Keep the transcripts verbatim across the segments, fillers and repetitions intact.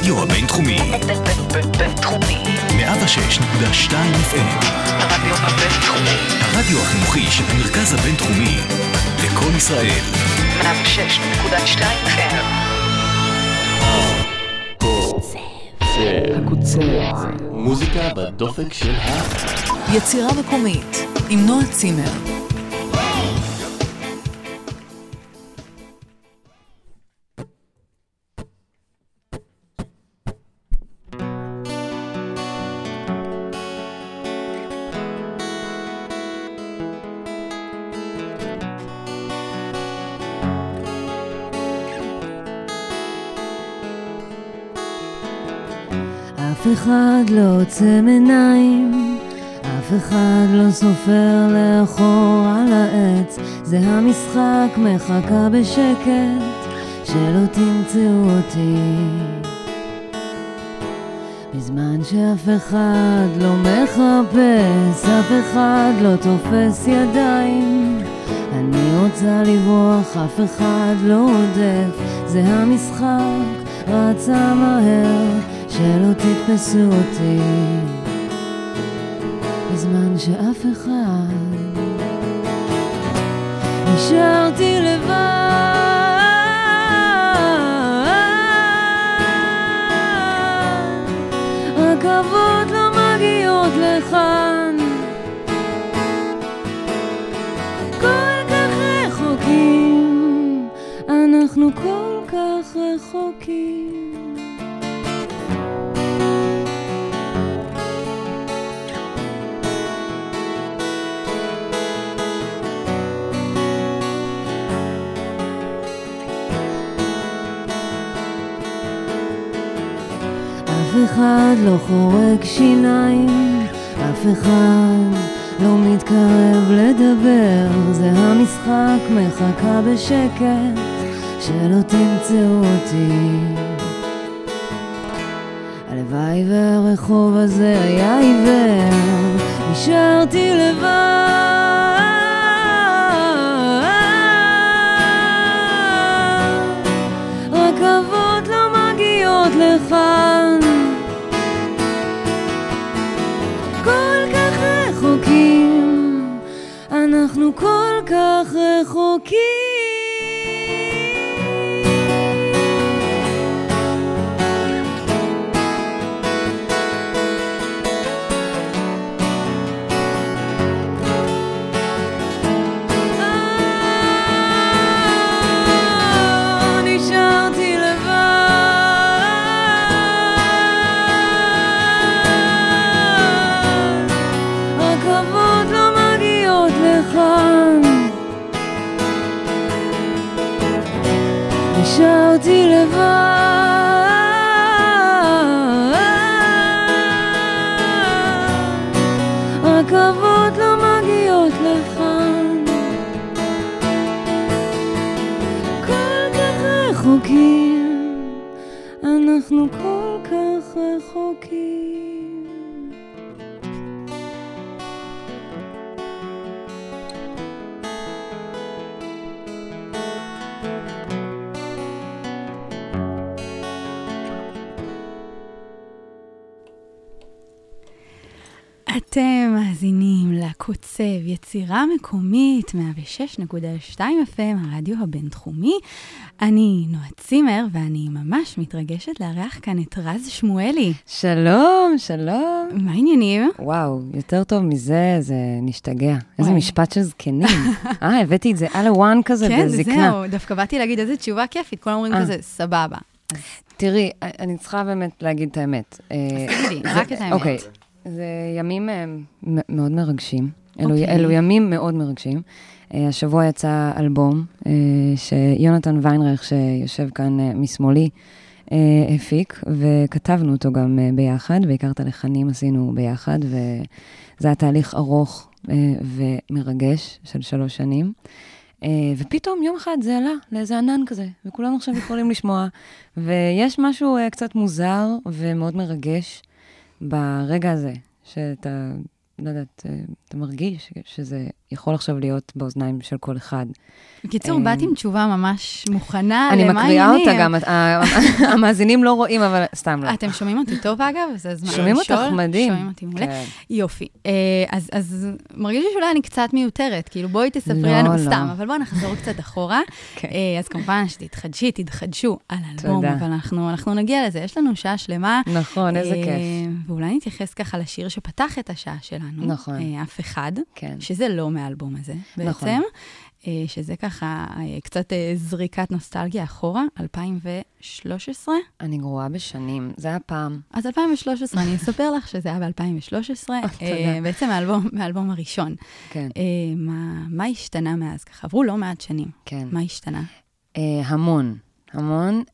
הרדיו הבינתחומי. בינתחומי. מאה ושש נקודה שתיים אף אם. הרדיו הבינתחומי. הרדיו החינוכי של המרכז הבינתחומי. לקול ישראל. מאה ושש נקודה שתיים אף אם. הקוצב. מוזיקה בדופק של ה... יצירה מקומית עם נועה צימר. אף אחד לא עוצם עיניים, אף אחד לא סופר לאחור על העץ. זה המשחק, מחכה בשקט שלא תמצאו אותי. בזמן שאף אחד לא מחפש, אף אחד לא תופס ידיים, אני רוצה לברוח, אף אחד לא עודף. זה המשחק, רצה מהר שלא תתפסו אותי. בזמן שאף אחד נשארתי לבד, רכבות לא מגיעות לכאן, כל כך רחוקים, אנחנו כל כך רחוקים. אף אחד לא חורק שיניים, אף אחד לא מתקרב לדבר. זה המשחק, מחכה בשקט שלא תמצאו אותי. הלוואי והרחוב הזה היה עיוור, נשארתי לבד, רכבות לא מגיעות לכאן, אנחנו כל כך רחוקים. נשארתי לבד, רכבות לא מגיעות לכאן, נשארתי לבד, רכבות לא מגיעות לכאן, כל כך רחוקים, אנחנו כל כך רחוקים. אתם מאזינים לקוצב, יצירה מקומית, מאה ושש נקודה שתיים אף אם, הרדיו הבינתחומי. אני נועה צימר, ואני ממש מתרגשת לארח כאן את רז שמואלי. שלום, שלום. מה העניינים? וואו, יותר טוב מזה, זה נשתגע. איזה משפט של זקנים. אה, הבאתי את זה על הוואן כזה בזקנה. כן, זהו, דווקא באתי להגיד איזה תשובה כיפית, כולם אומרים כזה, סבבה. תראי, אני צריכה באמת להגיד את האמת. אז תגידי, רק את האמת. אוקיי. זה ימים מאוד מרגשים, אלו ימים מאוד מרגשים. השבוע יצא אלבום שיונתן ויינרייך, שיושב כאן משמאלי, הפיק, וכתבנו אותו גם ביחד, בעיקר את הלחנים עשינו ביחד, וזה היה תהליך ארוך ומרגש של שלוש שנים. ופתאום יום אחד זה עלה לאיזה ענן כזה, וכולנו עכשיו יכולים לשמוע, ויש משהו קצת מוזר ומאוד מרגש, ברגע הזה, שאתה, לא יודעת, אתה מרגיש שזה יכול עכשיו להיות באוזניים של כל אחד. בקיצור, באתי עם תשובה ממש מוכנה אני למה מקריאה העניינים. אותה גם, המאזינים לא רואים, אבל סתם לא. אתם שומעים אותי טוב, אגב? זה הזמן שומעים אותך מדהים. שומעים אותי מעולה. יופי. אז מרגיש לי שאולי אני קצת מיותרת, כאילו בואי תספרי לנו סתם, אבל בואו נחזור קצת אחורה. אז כמובן שתתחדשי, תתחדשו על האלבום, אבל אנחנו נגיע לזה. יש לנו שעה שלמה. נכון, איזה כיף. ואולי נתייחס ככה לשיר שפתח את השעה שלנו. נכון. אף אחד, שזה לא מהאלבום הזה בעצם. שזה ככה קצת זריקת נוסטלגיה אחורה, אלפיים ושלוש עשרה. אני גרועה בשנים, זה היה פעם. אז אלפיים ושלוש עשרה, אני אספר לך שזה היה ב-אלפיים ושלוש עשרה, בעצם מהאלבום הראשון. כן. מה השתנה מאז? ככה עברו לא מעט שנים. כן. מה השתנה? המון, המון.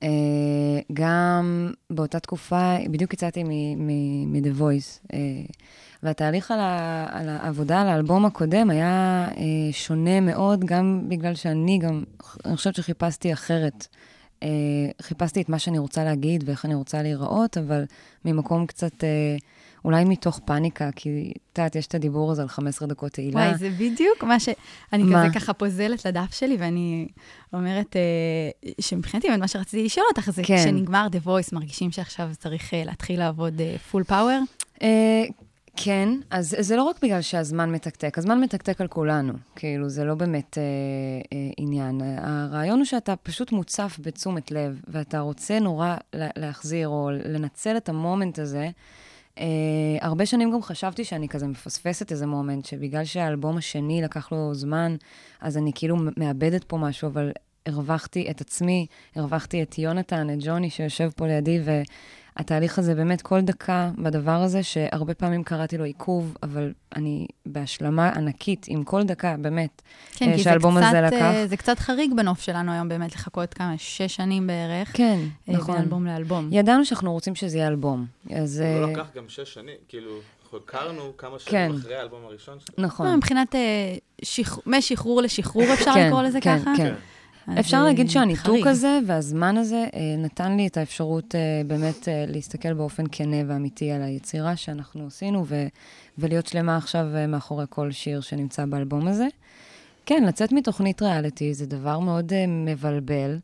גם באותה תקופה, בדיוק יצאתי מ-The Voice, והתהליך על, ה, על העבודה, על האלבום הקודם, היה אה, שונה מאוד, גם בגלל שאני גם, אני חושבת שחיפשתי אחרת. אה, חיפשתי את מה שאני רוצה להגיד ואיך אני רוצה להיראות, אבל ממקום קצת, אה, אולי מתוך פאניקה, כי את יודעת, יש את הדיבור הזה על חמש עשרה דקות תהילה. וואי, זה בדיוק מה ש... אני מה? כזה ככה פוזלת לדף שלי, ואני אומרת אה, שמבחינתי, מה שרציתי לשאול אותך, זה כן. כשנגמר The Voice, מרגישים שעכשיו צריך אה, להתחיל לעבוד אה, full power? אה, כן, אז זה לא רק בגלל שהזמן מתקתק, הזמן מתקתק על כולנו, כאילו זה לא באמת אה, אה, עניין. הרעיון הוא שאתה פשוט מוצף בתשומת לב, ואתה רוצה נורא להחזיר או לנצל את המומנט הזה. אה, הרבה שנים גם חשבתי שאני כזה מפספסת איזה מומנט, שבגלל שהאלבום השני לקח לו זמן, אז אני כאילו מאבדת פה משהו, אבל הרווחתי את עצמי, הרווחתי את יונתן, את ג'וני שיושב פה לידי, ו... התהליך הזה באמת כל דקה בדבר הזה, שהרבה פעמים קראתי לו עיכוב, אבל אני בהשלמה ענקית עם כל דקה, באמת, כן, שהאלבום הזה לקח. כן, כי זה קצת חריג בנוף שלנו היום, באמת לחכות כמה, שש שנים בערך. כן, נכון. מאלבום לאלבום. ידענו שאנחנו רוצים שזה יהיה אלבום. אז... לא לקח גם שש שנים, כאילו, אנחנו הכרנו כמה שנים אחרי האלבום הראשון שלנו. נכון. מבחינת משחרור לשחרור, אפשר לקרוא לזה ככה? כן, כן. אפשר להגיד שהניתוק הזה והזמן הזה נתן לי את האפשרות באמת להסתכל באופן כנה ואמיתי על היצירה שאנחנו עשינו, ולהיות שלמה עכשיו מאחורי כל שיר שנמצא באלבום הזה. כן, לצאת מתוכנית ריאליטי זה דבר מאוד מבלבל.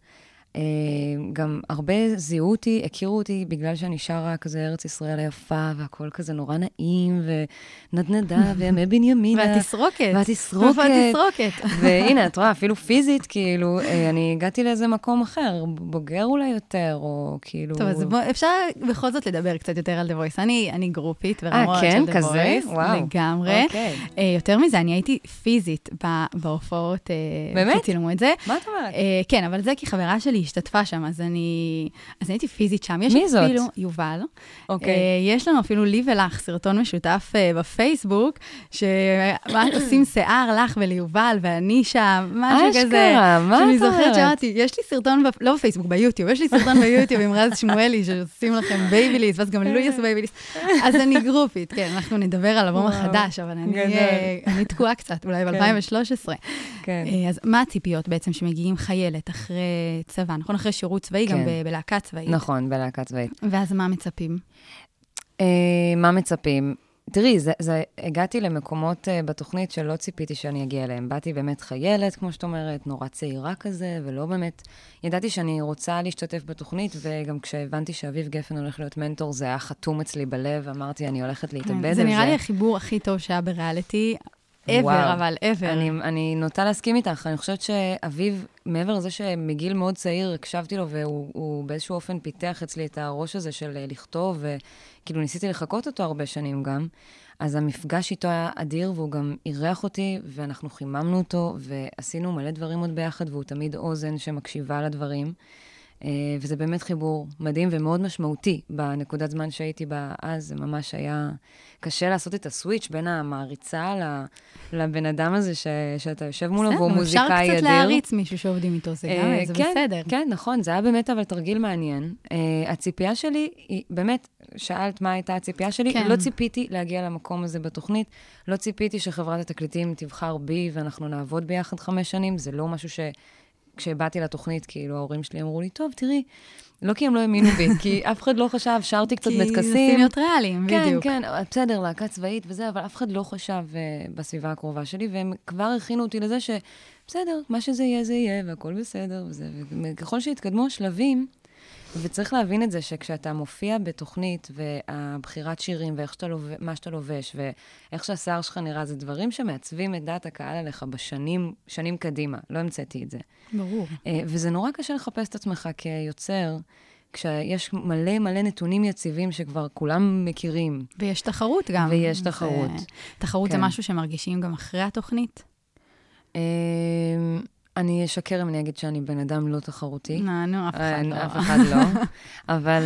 גם הרבה זיהו אותי, הכירו אותי בגלל שאני שרה כזה ארץ ישראל היפה, והכל כזה נורא נעים, ונדנדה, וימי בנימינה. והתסרוקת. והתסרוקת. והתסרוקת. והנה, את רואה, אפילו פיזית, כאילו, אני הגעתי לאיזה מקום אחר, בוגר אולי יותר, או כאילו... טוב, אז בוא, אפשר בכל זאת לדבר קצת יותר על The Voice. אני, אני גרופית ורמות של The Voice. אה, כן? כזה? וואו. לגמרי. אוקיי. יותר מזה, אני הייתי פיזית בהופעות. באמת? שצילמו את זה. מה את אומרת? כן, אבל זה כי חברה שלי השתתפה שם, אז אני, אז אני הייתי פיזית שם. מי זאת? אפילו, יובל. אוקיי. יש לנו אפילו לי ולך סרטון משותף בפייסבוק, שמה עושים שיער לך וליובל, ואני שם, משהו כזה. אשכרה, מה את אומרת? שאני זוכרת שאמרתי, יש לי סרטון, לא בפייסבוק, ביוטיוב, יש לי סרטון ביוטיוב עם רז שמואלי, שעושים לכם בייביליס, ואז גם לא יעשו בייביליס. אז אני גרופית, כן, אנחנו נדבר על אלבום החדש, אבל אני תקועה קצת, אולי ב-אלפיים ושלוש עשרה. אז מה הציפיות בעצם שמגיעים חיילת אחרי צבא, נכון? אחרי שירות צבאי, גם בלהקה צבאית. נכון, בלהקה צבאית. ואז מה מצפים? מה מצפים? תראי, זה, זה, הגעתי למקומות uh, בתוכנית שלא ציפיתי שאני אגיע אליהם. באתי באמת חיילת, כמו שאת אומרת, נורא צעירה כזה, ולא באמת... ידעתי שאני רוצה להשתתף בתוכנית, וגם כשהבנתי שאביב גפן הולך להיות מנטור, זה היה חתום אצלי בלב, אמרתי, אני הולכת להתאבד על זה. זה נראה לי החיבור הכי טוב שהיה בריאליטי, ever, אבל ever. אני, אני נוטה להסכים איתך. אני חושבת שאביב, מעבר לזה שמגיל מאוד צעיר, הקשבתי לו, והוא באיזשהו אופן פיתח אצלי את הראש הזה של לכתוב, וכאילו ניסיתי לחכות אותו הרבה שנים גם. אז המפגש איתו היה אדיר, והוא גם אירח אותי, ואנחנו חיממנו אותו, ועשינו מלא דברים עוד ביחד, והוא תמיד אוזן שמקשיבה לדברים. וזה באמת חיבור מדהים ומאוד משמעותי בנקודת זמן שהייתי בה אז. זה ממש היה קשה לעשות את הסוויץ' בין המעריצה לבן אדם הזה ש, שאתה יושב מולו, והוא מוזיקאי אדיר. אפשר קצת להריץ מישהו שעובדים איתו, זה גם, זה כן, בסדר. כן, נכון, זה היה באמת אבל תרגיל מעניין. Uh, הציפייה שלי היא, באמת, שאלת מה הייתה הציפייה שלי, כן. לא ציפיתי להגיע למקום הזה בתוכנית, לא ציפיתי שחברת התקליטים תבחר בי ואנחנו נעבוד ביחד חמש שנים, זה לא משהו ש... כשבאתי לתוכנית, כאילו, ההורים שלי אמרו לי, טוב, תראי, לא כי הם לא האמינו בי, כי אף אחד לא חשב, שרתי קצת מטקסים. כי נושאים להיות ריאליים, בדיוק. כן, כן, בסדר, להקה צבאית וזה, אבל אף אחד לא חשב בסביבה הקרובה שלי, והם כבר הכינו אותי לזה שבסדר, מה שזה יהיה, זה יהיה, והכל בסדר, וזה, וככל שהתקדמו השלבים, וצריך להבין את זה שכשאתה מופיע בתוכנית, והבחירת שירים, ואיך שאתה לובש, מה שאתה לובש, ואיך שהשיער שלך נראה, זה דברים שמעצבים את דעת הקהל עליך בשנים, שנים קדימה. לא המצאתי את זה. ברור. וזה נורא קשה לחפש את עצמך כיוצר, כשיש מלא מלא נתונים יציבים שכבר כולם מכירים. ויש תחרות גם. ויש תחרות. תחרות זה משהו שמרגישים גם אחרי התוכנית? אני אשקר אם אני אגיד שאני בן אדם לא תחרותי. נו, נו, אף אחד לא. אף אחד לא. אבל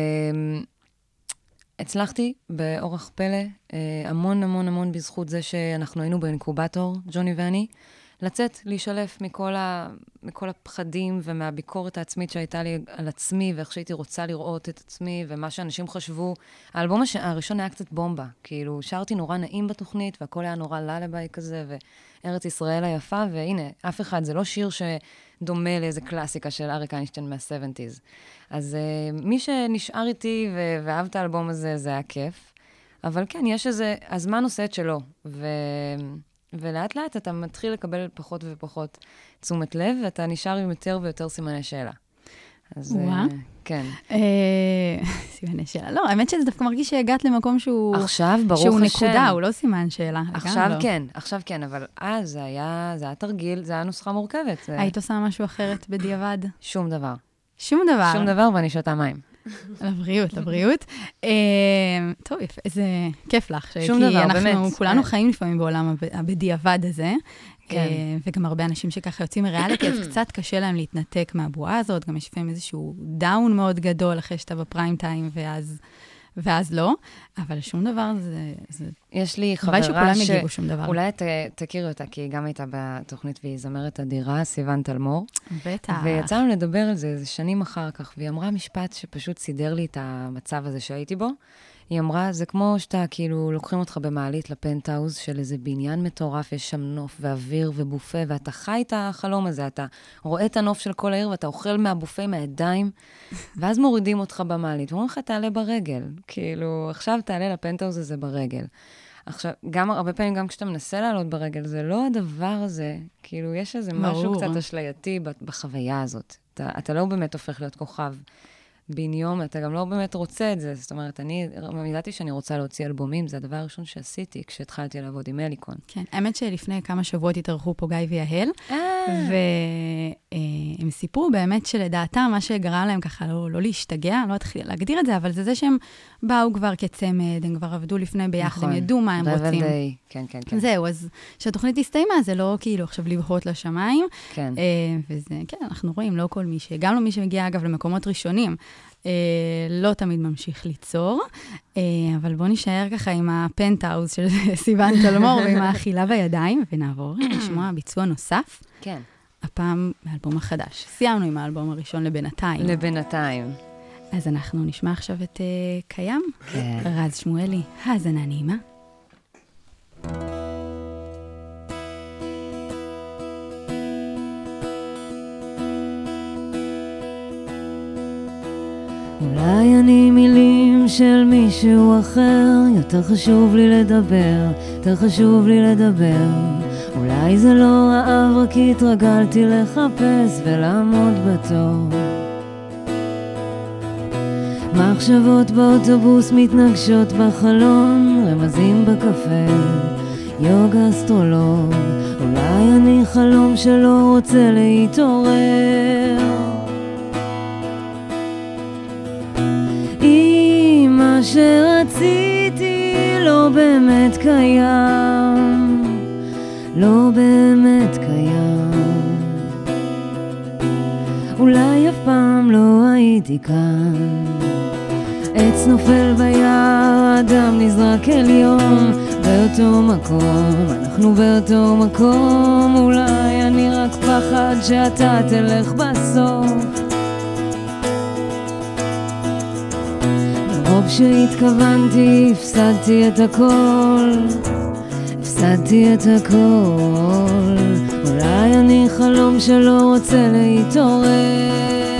הצלחתי באורח פלא, המון המון המון בזכות זה שאנחנו היינו באינקובטור, ג'וני ואני, לצאת, להישלף מכל, ה, מכל הפחדים ומהביקורת העצמית שהייתה לי על עצמי, ואיך שהייתי רוצה לראות את עצמי, ומה שאנשים חשבו. האלבום הש... הראשון היה קצת בומבה, כאילו, שרתי נורא נעים בתוכנית, והכל היה נורא ללביי כזה, וארץ ישראל היפה, והנה, אף אחד, זה לא שיר שדומה לאיזה קלאסיקה של אריק איינשטיין מה-שבעים. אז uh, מי שנשאר איתי ו... ואהב את האלבום הזה, זה היה כיף. אבל כן, יש איזה, הזמן עושה את שלו, ו... ולאט לאט אתה מתחיל לקבל פחות ופחות תשומת לב, ואתה נשאר עם יותר ויותר סימני שאלה. אז כן. סימני שאלה. לא, האמת שזה דווקא מרגיש שהגעת למקום שהוא... עכשיו, ברוך השם. שהוא נקודה, הוא לא סימן שאלה. עכשיו כן, עכשיו כן, אבל אז זה היה, זה היה תרגיל, זה היה נוסחה מורכבת. היית עושה משהו אחרת בדיעבד? שום דבר. שום דבר? שום דבר, ואני שותה מים. לבריאות, לבריאות. טוב, איזה כיף לך. שום דבר, באמת. אנחנו כולנו חיים לפעמים בעולם הבדיעבד הזה, וגם הרבה אנשים שככה יוצאים מריאליטי, אז קצת קשה להם להתנתק מהבועה הזאת, גם יש לפעמים איזשהו דאון מאוד גדול אחרי שאתה בפריים טיים, ואז... ואז לא, אבל שום דבר זה... זה... יש לי חברה שכולם יגיבו שום דבר. אולי ת, תכירי אותה, כי היא גם הייתה בתוכנית והיא זמרת אדירה, סיוון תלמור. בטח. ויצאנו לדבר על זה, זה שנים אחר כך, והיא אמרה משפט שפשוט סידר לי את המצב הזה שהייתי בו. היא אמרה, זה כמו שאתה כאילו לוקחים אותך במעלית לפנטהאוז של איזה בניין מטורף, יש שם נוף ואוויר ובופה, ואתה חי את החלום הזה, אתה רואה את הנוף של כל העיר, ואתה אוכל מהבופה מהידיים, ואז מורידים אותך במעלית, ואומרים לך, תעלה ברגל. כאילו, עכשיו תעלה לפנטהאוז הזה ברגל. עכשיו, גם הרבה פעמים, גם כשאתה מנסה לעלות ברגל, זה לא הדבר הזה, כאילו, יש איזה משהו קצת אשלייתי בחוויה הזאת. אתה, אתה לא באמת הופך להיות כוכב. בין יום, אתה גם לא באמת רוצה את זה. זאת אומרת, אני ידעתי שאני רוצה להוציא אלבומים, זה הדבר הראשון שעשיתי כשהתחלתי לעבוד עם אליקון. כן, האמת שלפני כמה שבועות התארחו פה גיא ויהל, והם סיפרו באמת שלדעתם, מה שגרם להם ככה לא, לא להשתגע, לא אתחיל להגדיר את זה, אבל זה זה שהם באו כבר כצמד, הם כבר עבדו לפני ביחד, הם ידעו מה הם רוצים. כן, כן, כן. זהו, אז שהתוכנית הסתיימה, זה לא כאילו עכשיו לבהות לשמיים. כן. וזה, כן, אנחנו רואים, לא כל מי ש... גם לא מי שמגיע, אגב, למקומות ראשונים, לא תמיד ממשיך ליצור, אבל בואו נשאר ככה עם הפנטהאוז של סיוון תלמור, ועם האכילה בידיים, ונעבור לשמוע ביצוע נוסף. כן. הפעם באלבום החדש. סיימנו עם האלבום הראשון לבינתיים. לבינתיים. אז אנחנו נשמע עכשיו את קיים. כן. רז שמואלי, האזנה נעימה. אולי אני מילים של מישהו אחר, יותר חשוב לי לדבר, יותר חשוב לי לדבר. אולי זה לא רעב, רק התרגלתי לחפש ולעמוד בתור. מחשבות באוטובוס מתנגשות בחלון, רמזים בקפה, יוגה אסטרולוג. אולי אני חלום שלא רוצה להתעורר. אם מה שרציתי לא באמת קיים, לא באמת קיים, אולי אף פעם לא הייתי כאן. עץ נופל ביער, אדם נזרק אל יום, באותו מקום, אנחנו באותו מקום. אולי אני רק פחד שאתה תלך בסוף. ברוב שהתכוונתי, הפסדתי את הכל, הפסדתי את הכל. אולי אני חלום שלא רוצה להתעורר.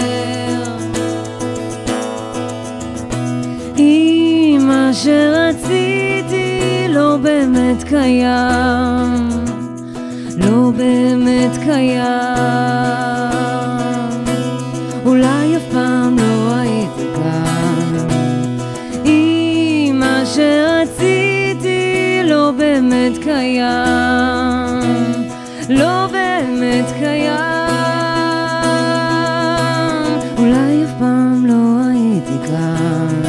אם מה שרציתי לא באמת קיים, לא באמת קיים, אולי אף פעם לא הייתי כאן. אם מה שרציתי לא באמת קיים, לא באמת קיים, אולי אף פעם לא הייתי כאן.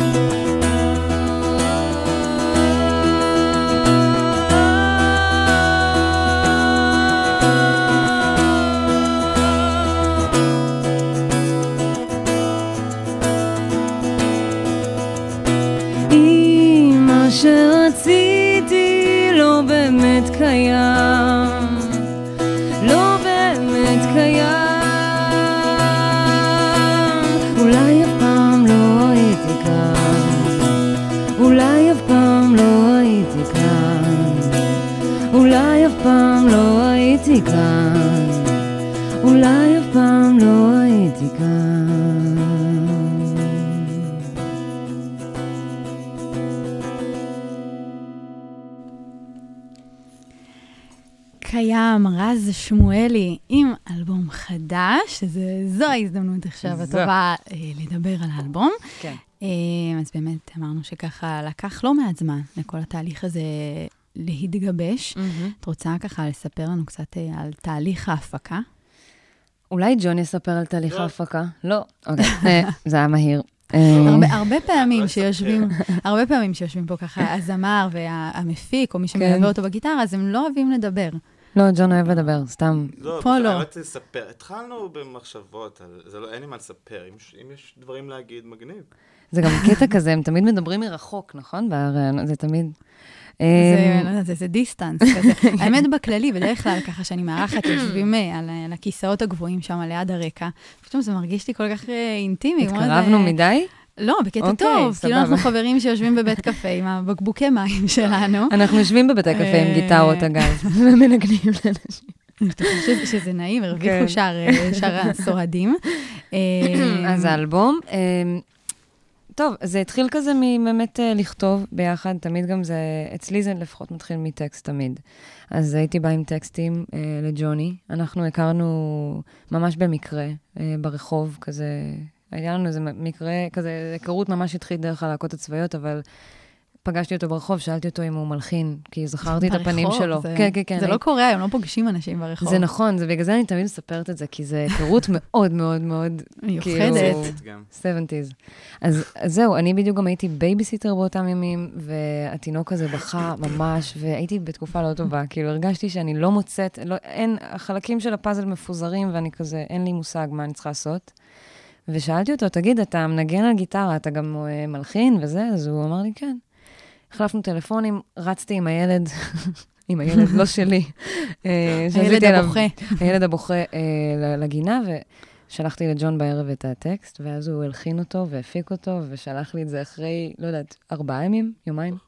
אם מה שרציתי לא באמת קיים, לא באמת קיים, אולי אף פעם לא הייתי כאן, אולי אף פעם לא הייתי כאן, אולי אף פעם לא הייתי כאן, אולי אף פעם לא הייתי כאן. קיים רז שמואלי עם אלבום חדש, זו ההזדמנות עכשיו הטובה לדבר על האלבום. כן. אז באמת אמרנו שככה לקח לא מעט זמן לכל התהליך הזה להתגבש. את רוצה ככה לספר לנו קצת על תהליך ההפקה? אולי ג'ון יספר על תהליך ההפקה? לא. אוקיי, זה היה מהיר. הרבה פעמים שיושבים, הרבה פעמים שיושבים פה ככה, הזמר והמפיק, או מי שמלווה אותו בגיטרה, אז הם לא אוהבים לדבר. לא, ג'ון אוהב לדבר, סתם. פה לא. האמת לספר, התחלנו במחשבות, אין לי מה לספר, אם יש דברים להגיד, מגניב. זה גם קטע כזה, הם תמיד מדברים מרחוק, נכון? זה תמיד... זה דיסטנס כזה. האמת בכללי, בדרך כלל ככה שאני מערכת, יושבים על הכיסאות הגבוהים שם ליד הרקע. פתאום זה מרגיש לי כל כך אינטימי. התקרבנו מדי? לא, בקטע טוב. כאילו אנחנו חברים שיושבים בבית קפה עם הבקבוקי מים שלנו. אנחנו יושבים בבית הקפה עם גיטרות, אגב, ומנגנים לאנשים. אתה חושב שזה נעים, הרוויחו שאר הסועדים. אז האלבום... טוב, זה התחיל כזה מבאמת לכתוב ביחד, תמיד גם זה, אצלי זה לפחות מתחיל מטקסט תמיד. אז הייתי באה עם טקסטים אה, לג'וני, אנחנו הכרנו ממש במקרה, אה, ברחוב, כזה, היה לנו איזה מקרה, כזה, היכרות ממש התחיל דרך הלהקות הצבאיות, אבל פגשתי אותו ברחוב, שאלתי אותו אם הוא מלחין, כי זכרתי את הפנים שלו. זה, כן, כן, כן. זה אני... לא קורה, הם לא פוגשים אנשים ברחוב. זה נכון, זה בגלל זה אני תמיד מספרת את זה, כי זה היכרות מאוד מאוד מאוד... מיוחדת. שבעים. אז, אז זהו, אני בדיוק גם הייתי בייביסיטר באותם ימים, והתינוק הזה בכה ממש, והייתי בתקופה לא טובה, כאילו הרגשתי שאני לא מוצאת, לא, אין, החלקים של הפאזל מפוזרים, ואני כזה, אין לי מושג מה אני צריכה לעשות. ושאלתי אותו, תגיד, אתה מנגן על גיטרה, אתה גם מלחין וזה? אז הוא אמר לי, כן. החלפנו טלפונים, רצתי עם הילד, עם הילד, לא שלי. הילד הבוכה. הילד הבוכה לגינה, ושלחתי לג'ון בערב את הטקסט, ואז הוא הלחין אותו והפיק אותו, ושלח לי את זה אחרי, לא יודעת, ארבעה ימים, יומיים.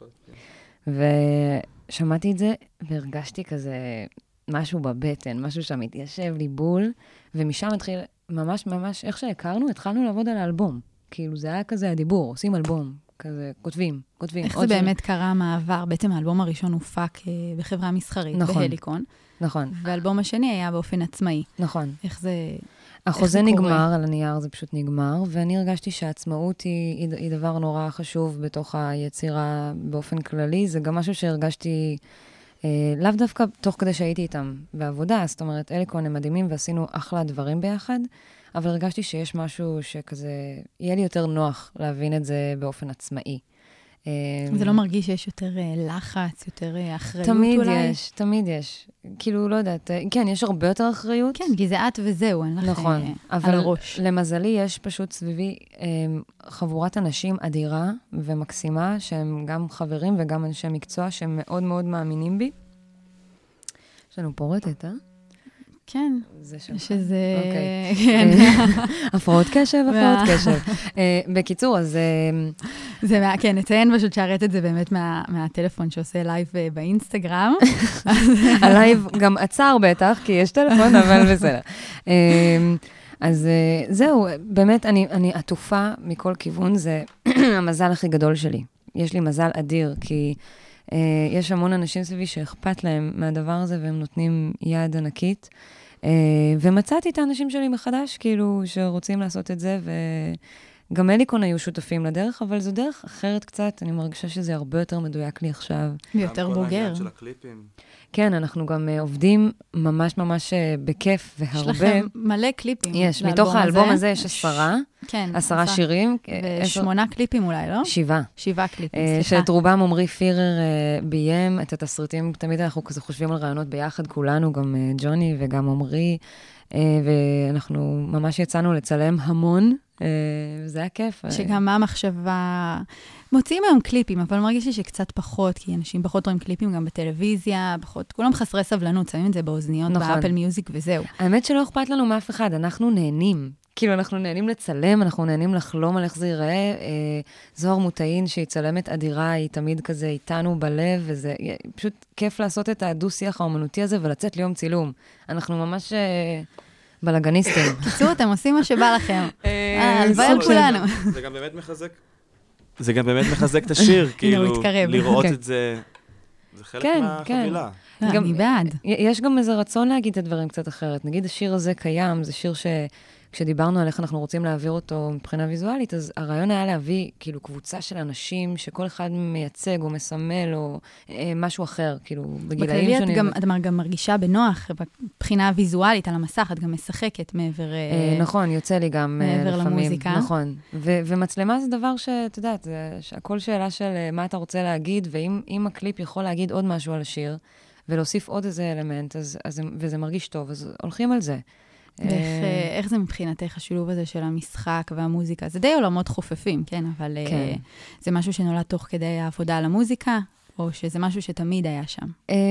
ושמעתי את זה, והרגשתי כזה משהו בבטן, משהו שם התיישב לי בול, ומשם התחיל, ממש ממש, איך שהכרנו, התחלנו לעבוד על האלבום. כאילו זה היה כזה הדיבור, עושים אלבום. כזה, כותבים, כותבים. איך זה באמת קרה המעבר? בעצם האלבום הראשון הופק בחברה מסחרית, בהליקון. נכון. והאלבום השני היה באופן עצמאי. נכון. איך זה... החוזה נגמר, על הנייר זה פשוט נגמר, ואני הרגשתי שהעצמאות היא, היא דבר נורא חשוב בתוך היצירה באופן כללי. זה גם משהו שהרגשתי, אה, לאו דווקא תוך כדי שהייתי איתם בעבודה, זאת אומרת, הליקון הם מדהימים ועשינו אחלה דברים ביחד, אבל הרגשתי שיש משהו שכזה, יהיה לי יותר נוח להבין את זה באופן עצמאי. זה לא מרגיש שיש יותר לחץ, יותר אחריות תמיד אולי? תמיד יש, תמיד יש. כאילו, לא יודעת, כן, יש הרבה יותר אחריות. כן, כי זה את וזהו, אין לך נכון, על הראש. אבל למזלי יש פשוט סביבי חבורת אנשים אדירה ומקסימה, שהם גם חברים וגם אנשי מקצוע, שהם מאוד מאוד מאמינים בי. יש לנו פורטת, אה? כן. זה שלך. שזה... אוקיי. כן. הפרעות קשב, הפרעות קשב. בקיצור, אז... זה, כן, נציין פשוט שהרטט זה באמת מהטלפון שעושה לייב באינסטגרם. הלייב גם עצר בטח, כי יש טלפון, אבל בסדר. אז זהו, באמת, אני עטופה מכל כיוון, זה המזל הכי גדול שלי. יש לי מזל אדיר, כי יש המון אנשים סביבי שאכפת להם מהדבר הזה, והם נותנים יד ענקית. ומצאתי את האנשים שלי מחדש, כאילו, שרוצים לעשות את זה, וגם אליקון היו שותפים לדרך, אבל זו דרך אחרת קצת, אני מרגישה שזה הרבה יותר מדויק לי עכשיו. ויותר בוגר. גם כל העניין של הקליפים. כן, אנחנו גם עובדים ממש ממש בכיף והרבה. יש לכם מלא קליפים. יש, מתוך האלבום הזה יש עשרה, כן, עשרה שירים. ושמונה קליפים אולי, לא? שבעה. שבעה קליפים, סליחה. שאת רובם עמרי פירר ביים, את התסריטים, תמיד אנחנו כזה חושבים על רעיונות ביחד, כולנו, גם ג'וני וגם עמרי, ואנחנו ממש יצאנו לצלם המון, וזה היה כיף. שגם מה המחשבה... מוציאים היום קליפים, אבל מרגיש לי שקצת פחות, כי אנשים פחות רואים קליפים גם בטלוויזיה, פחות, כולם חסרי סבלנות, שמים את זה באוזניות, נכון. באפל מיוזיק וזהו. האמת שלא אכפת לנו מאף אחד, אנחנו נהנים. כאילו, אנחנו נהנים לצלם, אנחנו נהנים לחלום על איך זה ייראה. אה, זוהר מוטאין שיצלמת אדירה, היא תמיד כזה איתנו בלב, וזה פשוט כיף לעשות את הדו-שיח האומנותי הזה ולצאת ליום צילום. אנחנו ממש... אה, בלגניסטים. קיצור, אתם עושים מה שבא לכם. הלוואי על כולנו. זה גם באמת מחזק, זה גם באמת מחזק את השיר, כאילו, לראות את זה, זה חלק מהחבילה. אני בעד. יש גם איזה רצון להגיד את הדברים קצת אחרת. נגיד, השיר הזה קיים, זה שיר שכשדיברנו על איך אנחנו רוצים להעביר אותו מבחינה ויזואלית, אז הרעיון היה להביא, כאילו, קבוצה של אנשים שכל אחד מייצג או מסמל או משהו אחר, כאילו, בגילאים שונים. בכללי, את גם מרגישה בנוח, מבחינה ויזואלית על המסך, את גם משחקת מעבר... נכון, יוצא לי גם לפעמים. מעבר למוזיקה. נכון. ומצלמה זה דבר שאת יודעת, הכל שאלה של מה אתה רוצה להגיד, ואם הקליפ יכול להגיד עוד משהו על השיר, ולהוסיף עוד איזה אלמנט, וזה מרגיש טוב, אז הולכים על זה. ואיך זה מבחינתך השילוב הזה של המשחק והמוזיקה? זה די עולמות חופפים, כן? אבל כן. זה משהו שנולד תוך כדי העבודה על המוזיקה, או שזה משהו שתמיד היה שם?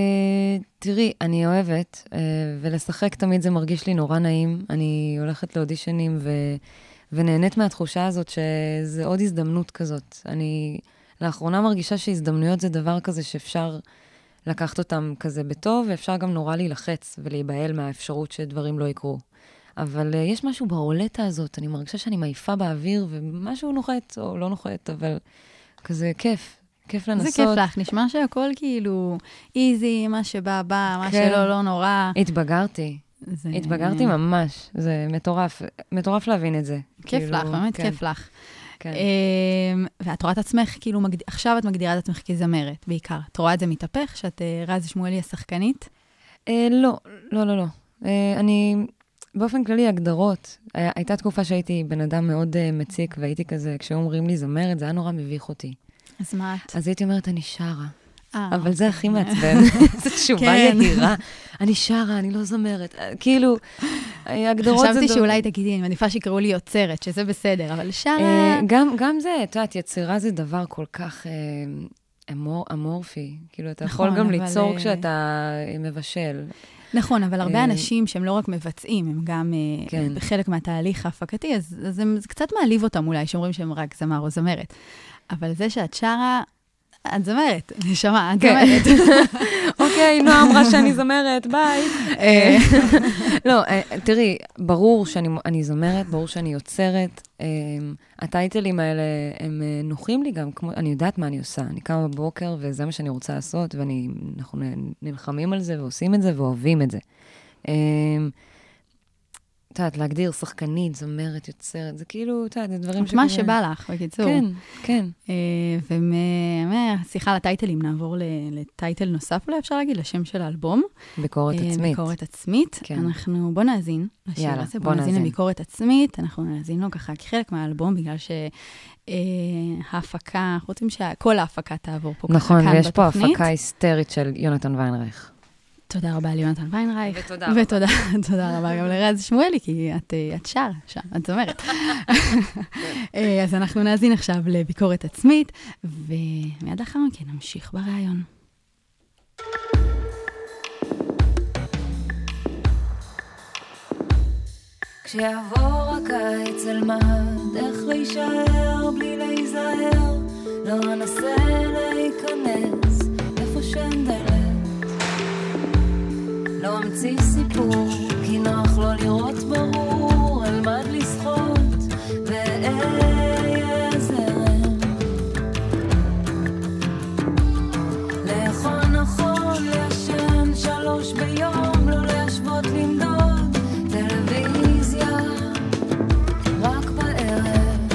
תראי, אני אוהבת, ולשחק תמיד זה מרגיש לי נורא נעים. אני הולכת לאודישנים ונהנית מהתחושה הזאת שזה עוד הזדמנות כזאת. אני לאחרונה מרגישה שהזדמנויות זה דבר כזה שאפשר... לקחת אותם כזה בטוב, ואפשר גם נורא להילחץ ולהיבהל מהאפשרות שדברים לא יקרו. אבל uh, יש משהו ברולטה הזאת, אני מרגישה שאני מעיפה באוויר, ומשהו נוחת או לא נוחת, אבל כזה כיף, כיף לנסות. זה כיף לך, נשמע שהכל כאילו איזי, מה שבא בא, מה כן. שלא לא נורא. התבגרתי, זה... התבגרתי ממש, זה מטורף, מטורף להבין את זה. כיף כאילו, לך, באמת כן. כיף לך. כן. ואת רואה את עצמך, כאילו, מגד... עכשיו את מגדירה את עצמך כזמרת, בעיקר. את רואה את זה מתהפך, שאת רז שמואלי השחקנית? לא, לא, לא, לא. אני, באופן כללי, הגדרות, הייתה תקופה שהייתי בן אדם מאוד מציק, והייתי כזה, כשאומרים לי זמרת, זה היה נורא מביך אותי. אז מה את? אז הייתי אומרת, אני שרה. אבל זה הכי מעצבן. זו תשובה יהירה. אני שרה, אני לא זמרת. כאילו, הגדרות זה... חשבתי שאולי תגידי, אני מעדיפה שיקראו לי יוצרת, שזה בסדר, אבל שרה... גם זה, את יודעת, יצירה זה דבר כל כך אמורפי. כאילו, אתה יכול גם ליצור כשאתה מבשל. נכון, אבל הרבה אנשים שהם לא רק מבצעים, הם גם בחלק מהתהליך ההפקתי, אז זה קצת מעליב אותם אולי, שאומרים שהם רק זמר או זמרת. אבל זה שאת שרה... את זמרת, נשמע, את זמרת. אוקיי, נועה אמרה שאני זמרת, ביי. לא, תראי, ברור שאני זמרת, ברור שאני יוצרת. הטייטלים האלה, הם נוחים לי גם, אני יודעת מה אני עושה. אני קמה בבוקר, וזה מה שאני רוצה לעשות, ואנחנו נלחמים על זה, ועושים את זה, ואוהבים את זה. את יודעת, להגדיר שחקנית, זמרת, יוצרת, זה כאילו, את יודעת, זה דברים שכאלה... מה שבא לך, בקיצור. כן, כן. ומשיחה לטייטלים, נעבור לטייטל נוסף, אולי אפשר להגיד, לשם של האלבום. ביקורת עצמית. ביקורת עצמית. אנחנו, בוא נאזין. יאללה, בוא נאזין לביקורת עצמית, אנחנו נאזין לו ככה כחלק מהאלבום, בגלל שההפקה, אנחנו רוצים שכל ההפקה תעבור פה ככה כאן בתוכנית. נכון, ויש פה הפקה היסטרית של יונתן ויינרייך. תודה רבה ליונתן ויינרייך. ותודה רבה. ותודה, תודה רבה גם לרז שמואלי, כי את, את שר שם, את זמרת. אז אנחנו נאזין עכשיו לביקורת עצמית, ומיד לאחר מכן נמשיך ברעיון. כשיעבור הקיץ אלמד איך להישאר בלי להיזהר, לא אנסה להיכנס איפה שאין דלת, לא אמציא סיפור כי נוח לא לראות ברור, אלמד לשחות ואהיה זרם, לאכול נכון, לישן שלוש ביום, לא להשוות למדוד טלוויזיה רק בערב,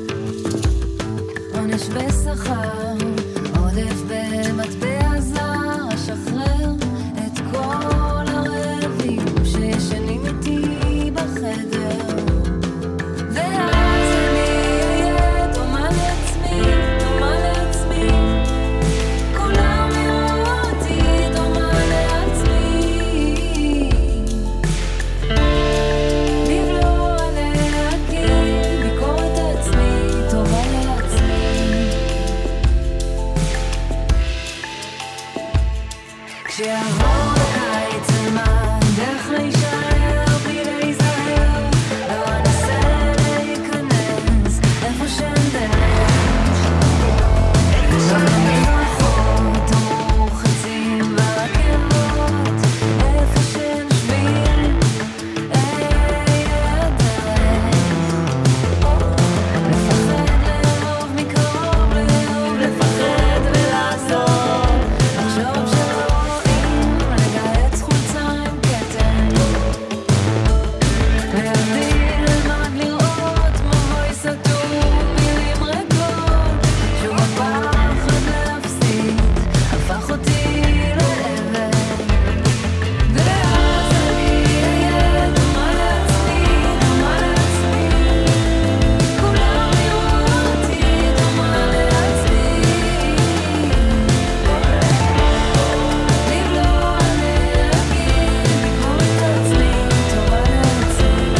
עונש ושכר עודף במטבע זר, אשחרר את כל הרעבים שישנים איתי בחדר, ואז אני אהיה דומה לעצמי, דומה לעצמי, כולם יראו אותי דומה לעצמי, לבלוע להקים ביקורת עצמי, טובה לעצמי, כשיעבור הקיץ אלמד איך להישאר בלי להיזהר, לא אנסה להיכנס איפה שאין דלת, במדרכות המורחצים והקירות, איפה שאין שביל אהיה דרך, לפחד לאהוב מקרוב, לאהוב לפחד ולעזור, לחשוב שלא רואים לגהץ חולצה עם כתר, להבדיל אלמד לראות מבוי סתום, מילים ריקות, שוב הפחד להפסיד הפך אותי לעבד, ואז אני אהיה דומה לעצמי, דומה לעצמי, כולם יראו אותי דומה לעצמי, לבלוע להקים ביקורת עצמי, טובה לעצמי,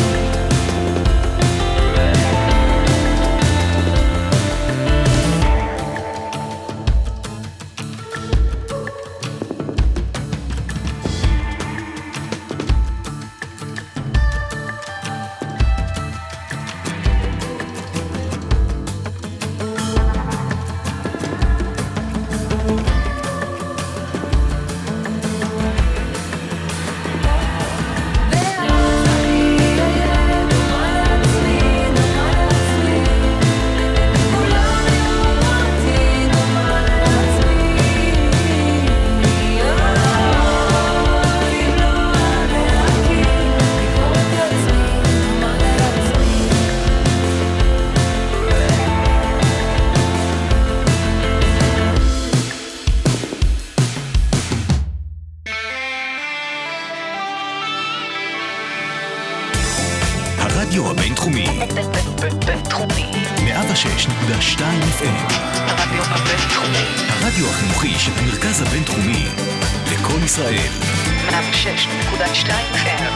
הרדיו הבינתחומי, בינתחומי. מאה ושש נקודה שתיים אף אם. הרדיו הבינתחומי. הרדיו החינוכי של המרכז הבינתחומי. לקום ישראל. מאה ושש נקודה שתיים אף אם.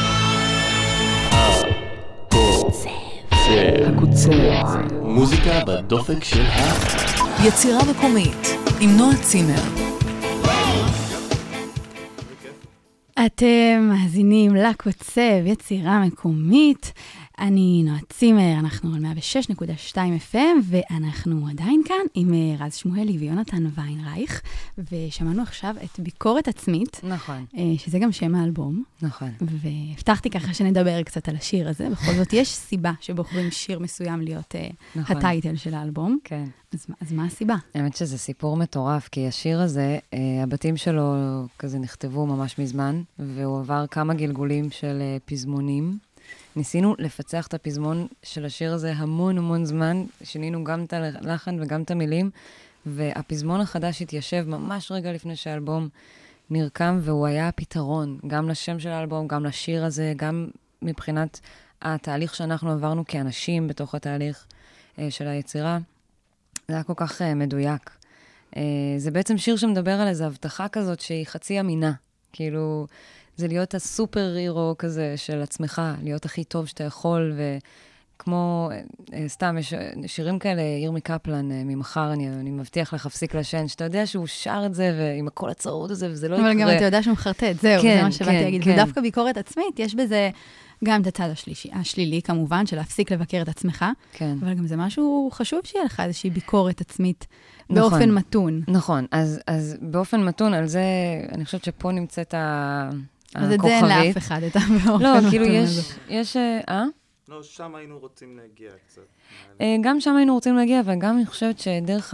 הקוצב. מוזיקה בדופק של ה... יצירה מקומית עם נועה צימר. אתם מאזינים לקוצב, יצירה מקומית. אני נועה צימר, אנחנו על מאה ושש נקודה שתיים אף אם, ואנחנו עדיין כאן עם רז שמואלי ויונתן ויינרייך, ושמענו עכשיו את ביקורת עצמית. נכון. שזה גם שם האלבום. נכון. והבטחתי ככה שנדבר קצת על השיר הזה. בכל זאת, יש סיבה שבוחרים שיר מסוים להיות נכון. הטייטל של האלבום. כן. אז, אז מה הסיבה? האמת שזה סיפור מטורף, כי השיר הזה, הבתים שלו כזה נכתבו ממש מזמן, והוא עבר כמה גלגולים של פזמונים. ניסינו לפצח את הפזמון של השיר הזה המון המון זמן, שינינו גם את הלחן וגם את המילים, והפזמון החדש התיישב ממש רגע לפני שהאלבום נרקם, והוא היה הפתרון, גם לשם של האלבום, גם לשיר הזה, גם מבחינת התהליך שאנחנו עברנו כאנשים בתוך התהליך של היצירה. זה היה כל כך מדויק. זה בעצם שיר שמדבר על איזו הבטחה כזאת שהיא חצי אמינה, כאילו... זה להיות הסופר הירו כזה של עצמך, להיות הכי טוב שאתה יכול, וכמו, סתם, יש שירים כאלה, ירמי קפלן, ממחר, אני, אני מבטיח לך, הפסיק לשן, שאתה יודע שהוא שר את זה, ועם הכל הצרות הזה, וזה לא יקרה. אבל גם אתה יודע שהוא מחרטט, זהו, כן, זה מה שבאתי כן, להגיד. כן. ודווקא ביקורת עצמית, יש בזה גם את הצד השלישי, השלילי, כמובן, של להפסיק לבקר את עצמך, כן. אבל גם זה משהו חשוב שיהיה לך איזושהי ביקורת עצמית נכון, באופן מתון. נכון, אז, אז באופן מתון, על זה, אני חושבת שפה נמצאת הכוכבית. אז את זה אין לאף אחד, את באופן לא, מתון. כאילו יש, יש, אה? לא, שם היינו רוצים להגיע קצת. גם שם היינו רוצים להגיע, אבל גם אני חושבת שדרך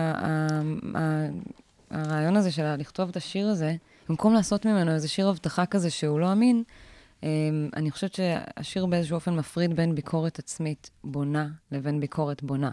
הרעיון הזה של לכתוב את השיר הזה, במקום לעשות ממנו איזה שיר הבטחה כזה שהוא לא אמין, אני חושבת שהשיר באיזשהו אופן מפריד בין ביקורת עצמית בונה לבין ביקורת בונה.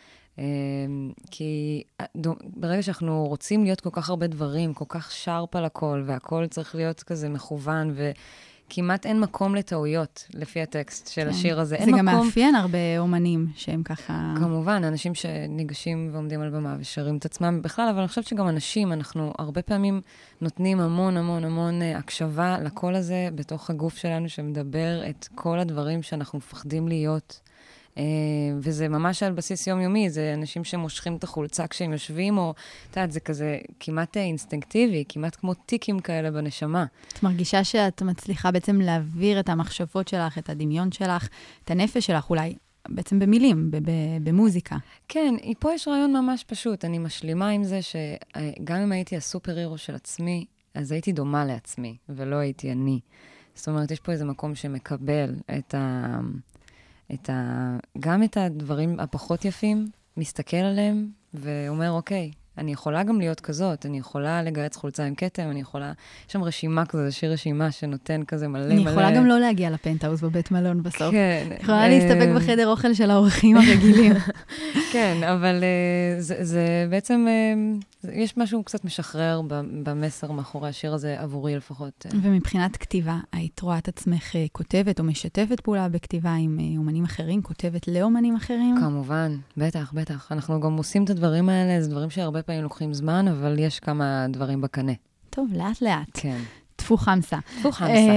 כי ברגע שאנחנו רוצים להיות כל כך הרבה דברים, כל כך שרפ על הכל, והכל צריך להיות כזה מכוון, וכמעט אין מקום לטעויות לפי הטקסט של השיר הזה. זה גם מאפיין הרבה אומנים שהם ככה... כמובן, אנשים שניגשים ועומדים על במה ושרים את עצמם בכלל, אבל אני חושבת שגם אנשים, אנחנו הרבה פעמים נותנים המון המון המון הקשבה לקול הזה בתוך הגוף שלנו, שמדבר את כל הדברים שאנחנו מפחדים להיות. וזה ממש על בסיס יומיומי, זה אנשים שמושכים את החולצה כשהם יושבים, או, אתה יודעת, זה כזה כמעט אינסטינקטיבי, כמעט כמו טיקים כאלה בנשמה. את מרגישה שאת מצליחה בעצם להעביר את המחשבות שלך, את הדמיון שלך, את הנפש שלך, אולי בעצם במילים, במוזיקה. כן, פה יש רעיון ממש פשוט. אני משלימה עם זה שגם אם הייתי הסופר הירו של עצמי, אז הייתי דומה לעצמי, ולא הייתי אני. זאת אומרת, יש פה איזה מקום שמקבל את ה... את ה... גם את הדברים הפחות יפים, מסתכל עליהם ואומר, אוקיי, אני יכולה גם להיות כזאת, אני יכולה לגייץ חולצה עם כתם, אני יכולה... יש שם רשימה כזה, זה שיר רשימה שנותן כזה מלא מלא... אני יכולה גם לא להגיע לפנטהאוס בבית מלון בסוף. כן. יכולה להסתפק בחדר אוכל של האורחים הרגילים. כן, אבל זה בעצם... יש משהו קצת משחרר במסר מאחורי השיר הזה, עבורי לפחות. ומבחינת כתיבה, היית רואה את עצמך כותבת או משתפת פעולה בכתיבה עם אומנים אחרים, כותבת לאומנים אחרים? כמובן, בטח, בטח. אנחנו גם עושים את הדברים האלה, זה דברים שהרבה פעמים לוקחים זמן, אבל יש כמה דברים בקנה. טוב, לאט לאט. כן. תפו חמסה. תפו חמסה.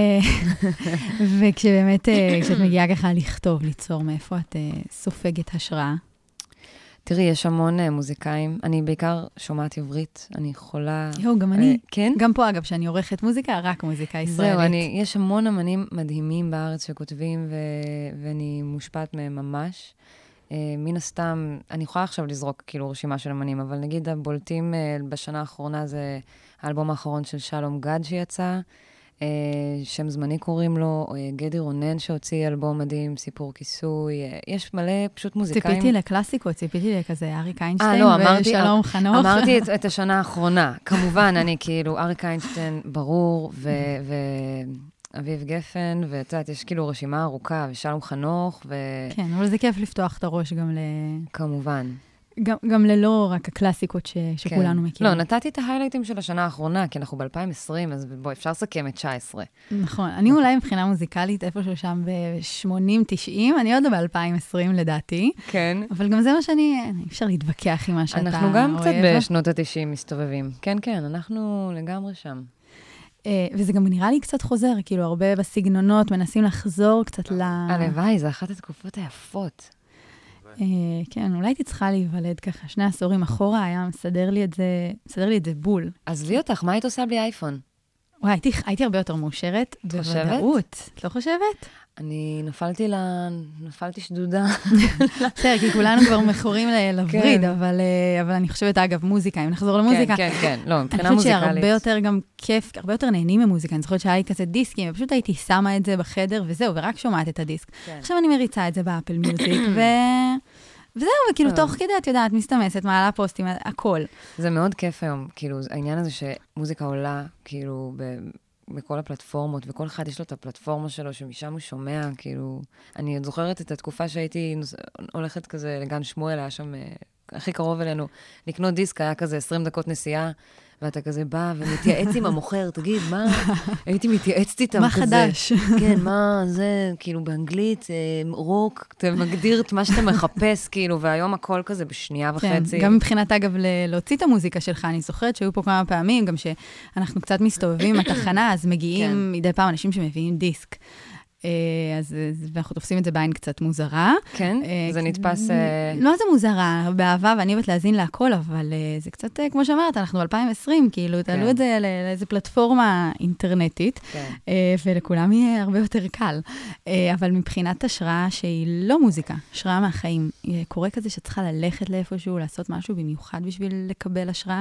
וכשבאמת, כשאת מגיעה ככה לכתוב, ליצור, מאיפה את סופגת השראה? תראי, יש המון uh, מוזיקאים. אני בעיקר שומעת עברית. אני יכולה... יו, גם אני. Uh, כן? גם פה, אגב, שאני עורכת מוזיקה, רק מוזיקה ישראלית. זהו, אני, יש המון אמנים מדהימים בארץ שכותבים, ו, ואני מושפעת מהם ממש. Uh, מן הסתם, אני יכולה עכשיו לזרוק כאילו רשימה של אמנים, אבל נגיד הבולטים uh, בשנה האחרונה זה האלבום האחרון של שלום גד שיצא, Uh, שם זמני קוראים לו, uh, גדי רונן שהוציא אלבום מדהים, סיפור כיסוי, uh, יש מלא פשוט מוזיקאים. ציפיתי לקלאסיקות, ציפיתי לכזה אריק איינשטיין 아, לא, אמרתי, ושלום חנוך. אמרתי את, את השנה האחרונה. כמובן, אני כאילו, אריק איינשטיין ברור, ואביב גפן, ואת יודעת, יש כאילו רשימה ארוכה, ושלום חנוך, ו... כן, אבל זה כיף לפתוח את הראש גם ל... כמובן. גם, גם ללא רק הקלאסיקות ש, שכולנו כן. מכירים. לא, נתתי את ההיילייטים של השנה האחרונה, כי אנחנו ב-אלפיים ועשרים, אז בוא, אפשר לסכם את תשע עשרה. נכון. אני אולי מבחינה מוזיקלית, איפשהו שם ב-שמונים תשעים, אני עוד לא ב-אלפיים ועשרים לדעתי. כן. אבל גם זה מה שאני, אפשר להתווכח עם מה שאתה אוהב. אנחנו גם קצת בשנות ה-תשעים מסתובבים. כן, כן, אנחנו לגמרי שם. וזה גם נראה לי קצת חוזר, כאילו הרבה בסגנונות מנסים לחזור קצת ל... הלוואי, זה אחת התקופות היפות. כן, אולי הייתי צריכה להיוולד ככה, שני עשורים אחורה היה מסדר לי את זה, מסדר לי את זה בול. עזבי אותך, מה היית עושה בלי אייפון? וואי, הייתי, הייתי הרבה יותר מאושרת. את חושבת? בוודאות. את לא חושבת? אני נפלתי ל... נפלתי שדודה. בסדר, כי כולנו כבר מכורים לווריד, אבל, אבל אני חושבת, אגב, מוזיקה, אם נחזור למוזיקה. כן, כן, כן, לא, מבחינה מוזיקלית. אני מוזיקלית. חושבת שהרבה יותר גם כיף, הרבה יותר נהנים ממוזיקה. אני זוכרת שהיה לי כזה דיסקים, ופשוט הייתי שמה את זה בחדר, וזהו, ורק שומעת את הדיסק. כן. עכשיו אני מריצה את זה באפל מיוזיק, ו... וזהו, וכאילו תוך כדי, את יודעת, מסתמסת, מעלה פוסטים, הכל. זה מאוד כיף היום, כאילו, העניין הזה שמוזיקה עולה, כאילו, בכל הפלטפורמות, וכל אחד יש לו את הפלטפורמה שלו, שמשם הוא שומע, כאילו... אני עוד זוכרת את התקופה שהייתי הולכת כזה לגן שמואל, היה שם הכי קרוב אלינו, לקנות דיסק, היה כזה עשרים דקות נסיעה, ואתה כזה בא ומתייעץ עם המוכר, תגיד, מה? הייתי מתייעצת איתם מה כזה. מה חדש? כן, מה זה, כאילו באנגלית, רוק, אתה מגדיר את מה שאתה מחפש, כאילו, והיום הכל כזה בשנייה וחצי. כן, גם מבחינת, אגב, להוציא את המוזיקה שלך, אני זוכרת שהיו פה כמה פעמים, גם שאנחנו קצת מסתובבים עם התחנה, אז מגיעים מדי פעם אנשים שמביאים דיסק. אז אנחנו תופסים את זה בעין קצת מוזרה. כן? זה נתפס... לא זה מוזרה, באהבה, ואני אוהבת להזין להכל, אבל זה קצת, כמו שאמרת, אנחנו אלפיים ועשרים, כאילו, תעלו את זה לאיזו פלטפורמה אינטרנטית, ולכולם יהיה הרבה יותר קל. אבל מבחינת השראה שהיא לא מוזיקה, השראה מהחיים, קורה כזה שצריכה ללכת לאיפשהו, לעשות משהו במיוחד בשביל לקבל השראה?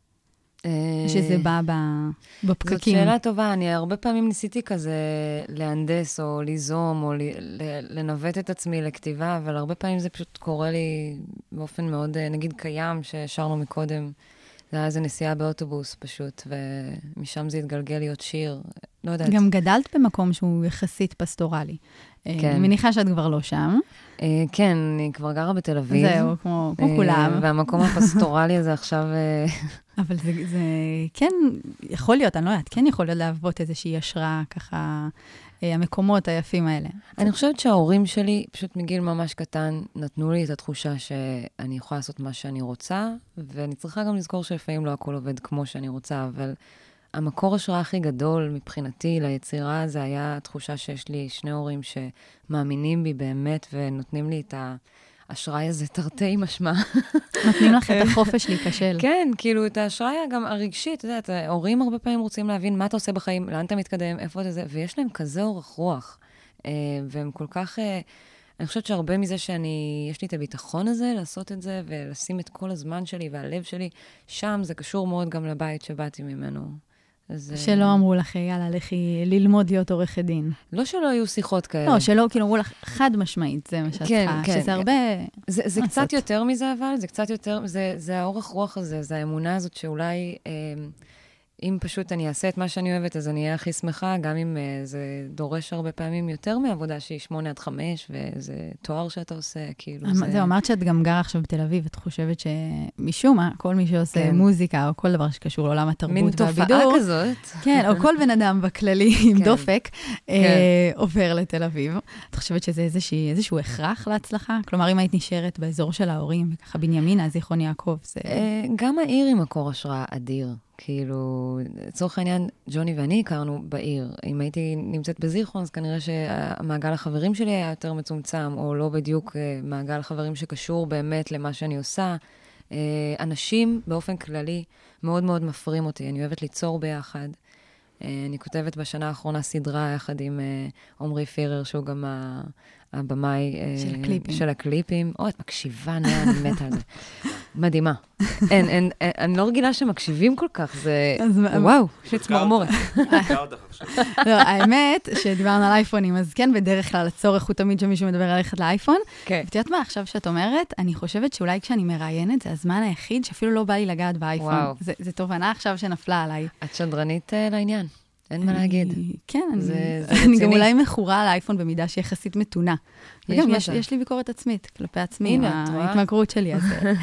שזה בא בפקקים. זאת שאלה טובה, אני הרבה פעמים ניסיתי כזה להנדס או ליזום או לנווט את עצמי לכתיבה, אבל הרבה פעמים זה פשוט קורה לי באופן מאוד, נגיד קיים, ששרנו מקודם, זה היה איזו נסיעה באוטובוס פשוט, ומשם זה התגלגל להיות שיר, לא יודעת. גם גדלת במקום שהוא יחסית פסטורלי. אני מניחה שאת כבר לא שם. כן, אני כבר גרה בתל אביב. זהו, כמו כולם. והמקום הפסטורלי הזה עכשיו... אבל זה כן יכול להיות, אני לא יודעת, כן יכול להיות להוות איזושהי השראה, ככה, המקומות היפים האלה. אני חושבת שההורים שלי, פשוט מגיל ממש קטן, נתנו לי את התחושה שאני יכולה לעשות מה שאני רוצה, ואני צריכה גם לזכור שלפעמים לא הכל עובד כמו שאני רוצה, אבל המקור השראה הכי גדול מבחינתי ליצירה, זה היה התחושה שיש לי שני הורים שמאמינים בי באמת, ונותנים לי את האשראי הזה, תרתי משמע. נותנים לך את החופש להיכשל. כן, כאילו את האשראי גם הרגשית, אתה יודעת, ההורים הרבה פעמים רוצים להבין מה אתה עושה בחיים, לאן אתה מתקדם, איפה אתה זה, ויש להם כזה אורך רוח, והם כל כך... אני חושבת שהרבה מזה שאני, יש לי את הביטחון הזה, לעשות את זה, ולשים את כל הזמן שלי והלב שלי, שם זה קשור מאוד גם לבית שבאתי ממנו. אז, שלא אמרו לך, יאללה, לכי ללמוד להיות עורכת דין. לא שלא היו שיחות כאלה. לא, שלא, כאילו אמרו לך חד משמעית, זה מה שאת כן, צריכה, כן. שזה הרבה... זה, זה קצת יותר מזה, אבל, זה קצת יותר, זה, זה האורך רוח הזה, זה האמונה הזאת שאולי... אה, אם פשוט אני אעשה את מה שאני אוהבת, אז אני אהיה הכי שמחה, גם אם uh, זה דורש הרבה פעמים יותר מעבודה שהיא שמונה עד חמש, וזה תואר שאתה עושה, כאילו זה... זה אומרת שאת גם גרה עכשיו בתל אביב, את חושבת שמשום מה, כל מי שעושה כן. מוזיקה, או כל דבר שקשור לעולם התרבות והבידור... מין תופעה כזאת. כן, או כל בן אדם בכללי עם כן. דופק, כן. אה, עובר לתל אביב. את חושבת שזה איזושהי, איזשהו הכרח להצלחה? כלומר, אם היית נשארת באזור של ההורים, וככה בנימינה, זיכרון יעקב, זה... אה, גם העיר עם מקור השראה אדיר. כאילו, לצורך העניין, ג'וני ואני הכרנו בעיר. אם הייתי נמצאת בזיכרון, אז כנראה שהמעגל החברים שלי היה יותר מצומצם, או לא בדיוק מעגל החברים שקשור באמת למה שאני עושה. אנשים, באופן כללי, מאוד מאוד מפרים אותי. אני אוהבת ליצור ביחד. אני כותבת בשנה האחרונה סדרה יחד עם עומרי פירר, שהוא גם הבמאי של הקליפים. של הקליפים. או, את מקשיבה, נהיה, אני מתה על זה. מדהימה. אין, אין, אין, אני לא רגילה שמקשיבים כל כך, זה... וואו, יש לי צמרמורת. לא, האמת שדיברנו על אייפונים, אז כן, בדרך כלל הצורך הוא תמיד שמישהו מדבר על ללכת לאייפון. כן. ותיודעת מה, עכשיו שאת אומרת, אני חושבת שאולי כשאני מראיינת, זה הזמן היחיד שאפילו לא בא לי לגעת באייפון. וואו. זה תובנה עכשיו שנפלה עליי. את שדרנית לעניין. אין מה להגיד. כן, אני גם אולי מכורה על האייפון במידה שיחסית מתונה. וגם יש לי ביקורת עצמית כלפי עצמי, ההתמכרות שלי.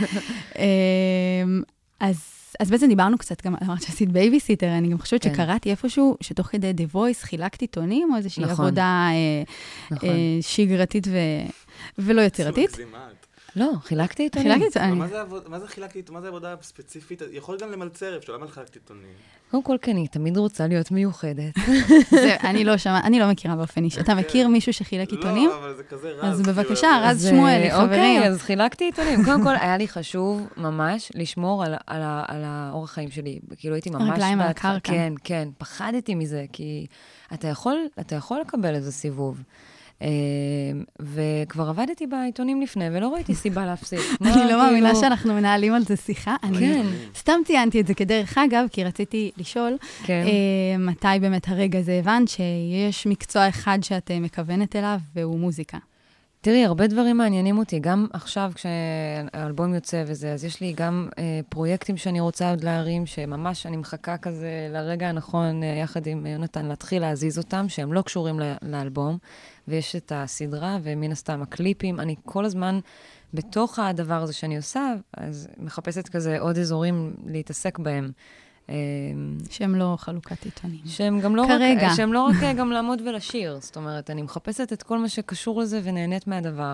אז בעצם דיברנו קצת, גם אמרת שעשית בייביסיטר, אני גם חושבת שקראתי איפשהו, שתוך כדי The Voice חילקתי עיתונים, או איזושהי עבודה שגרתית ולא יצירתית. לא, חילקתי עיתונים. מה זה חילקתי עיתונים? מה זה עבודה ספציפית? יכול גם למלצר, אפשר למה חילקתי עיתונים? קודם כל, כן, היא תמיד רוצה להיות מיוחדת. אני לא שמע, אני לא מכירה באופן אישי. אתה מכיר מישהו שחילק עיתונים? לא, אבל זה כזה רז. אז בבקשה, רז שמואלי, חברים. אוקיי, אז חילקתי עיתונים. קודם כל, היה לי חשוב ממש לשמור על האורח חיים שלי. כאילו, הייתי ממש... הרגליים על הקרקע. כן, כן, פחדתי מזה, כי אתה יכול לקבל איזה סיבוב. וכבר עבדתי בעיתונים לפני, ולא ראיתי סיבה להפסיק. אני לא מאמינה שאנחנו מנהלים על זה שיחה. אני סתם ציינתי את זה כדרך אגב, כי רציתי לשאול, מתי באמת הרגע הזה הבנת שיש מקצוע אחד שאת מכוונת אליו, והוא מוזיקה. תראי, הרבה דברים מעניינים אותי, גם עכשיו כשהאלבום יוצא וזה, אז יש לי גם אה, פרויקטים שאני רוצה עוד להרים, שממש אני מחכה כזה לרגע הנכון, אה, יחד עם יונתן, להתחיל להזיז אותם, שהם לא קשורים לאלבום, ויש את הסדרה, ומן הסתם הקליפים, אני כל הזמן בתוך הדבר הזה שאני עושה, אז מחפשת כזה עוד אזורים להתעסק בהם. שהם לא חלוקת עיתונים. שהם גם לא כרגע. רק, שהם לא רק גם לעמוד ולשיר. זאת אומרת, אני מחפשת את כל מה שקשור לזה ונהנית מהדבר.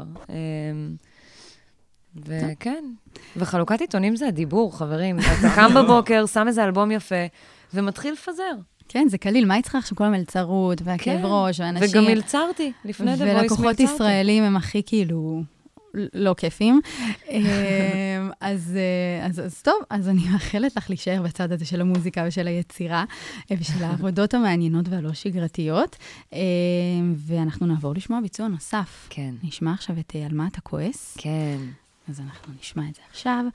וכן. וחלוקת עיתונים זה הדיבור, חברים. אתה קם בבוקר, שם איזה אלבום יפה, ומתחיל לפזר. כן, זה קליל, מה יצחה עכשיו כל המלצרות והכאב ראש ואנשים... וגם מלצרתי, לפני דבויס מלצרתי. ולקוחות ישראלים הם הכי כאילו לא כיפים. אז, אז, אז טוב, אז אני מאחלת לך להישאר בצד הזה של המוזיקה ושל היצירה, ושל העבודות המעניינות והלא שגרתיות, ואנחנו נעבור לשמוע ביצוע נוסף. כן. נשמע עכשיו את על מה אתה כועס. כן. אז אנחנו נשמע את זה עכשיו,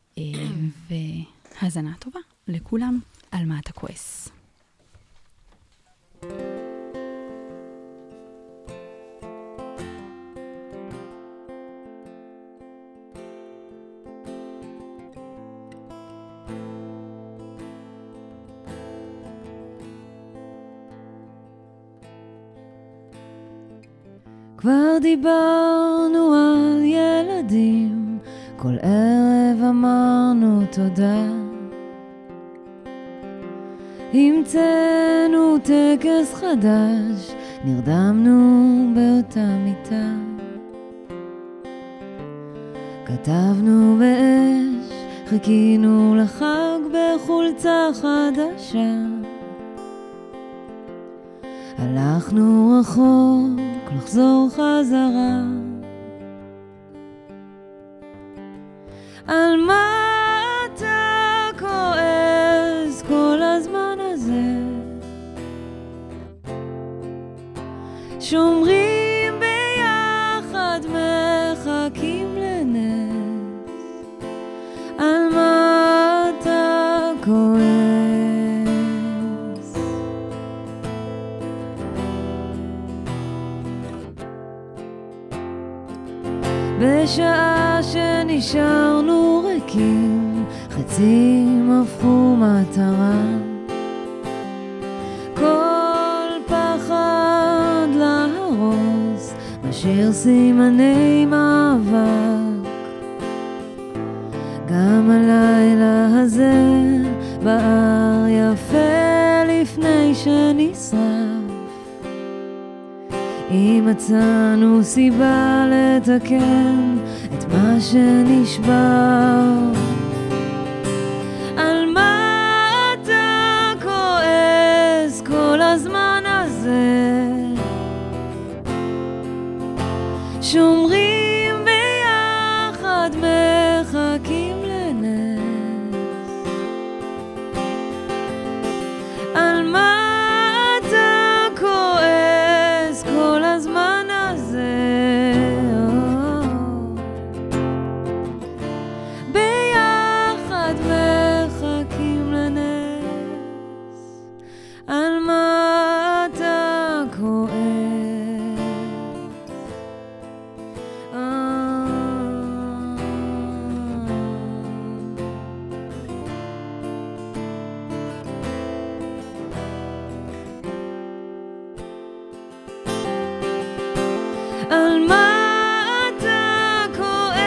והאזנה טובה לכולם, על מה אתה כועס. כבר דיברנו על ילדים, כל ערב אמרנו תודה. המצאנו טקס חדש, נרדמנו באותה מיטה. כתבנו באש, חיכינו לחג בחולצה חדשה. הלכנו רחוק לחזור חזרה. על מה אתה כועס כל הזמן הזה? שומרים ביחד, מחכים לנס. על מה אתה כועס? בשעה שנשארנו ריקים, חצים הפכו מטרה. כל פחד להרוס משאיר סימני מאבק. גם הלילה הזה בער יפה לפני שנשרף. אם מצאנו סיבה לתקן את מה שנשבר. על מה אתה כועס כל הזמן הזה? שומרים ביחד, מחכים לנס. על מה על מה אתה כועס?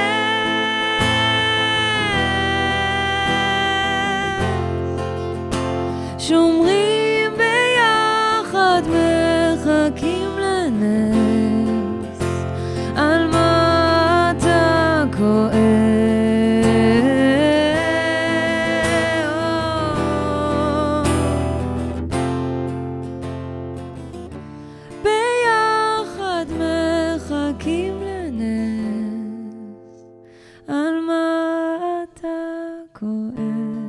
שומרים ביחד, מחכים לנס. על מה אתה כועס? ביחד מחכים לנס. על מה אתה כועס?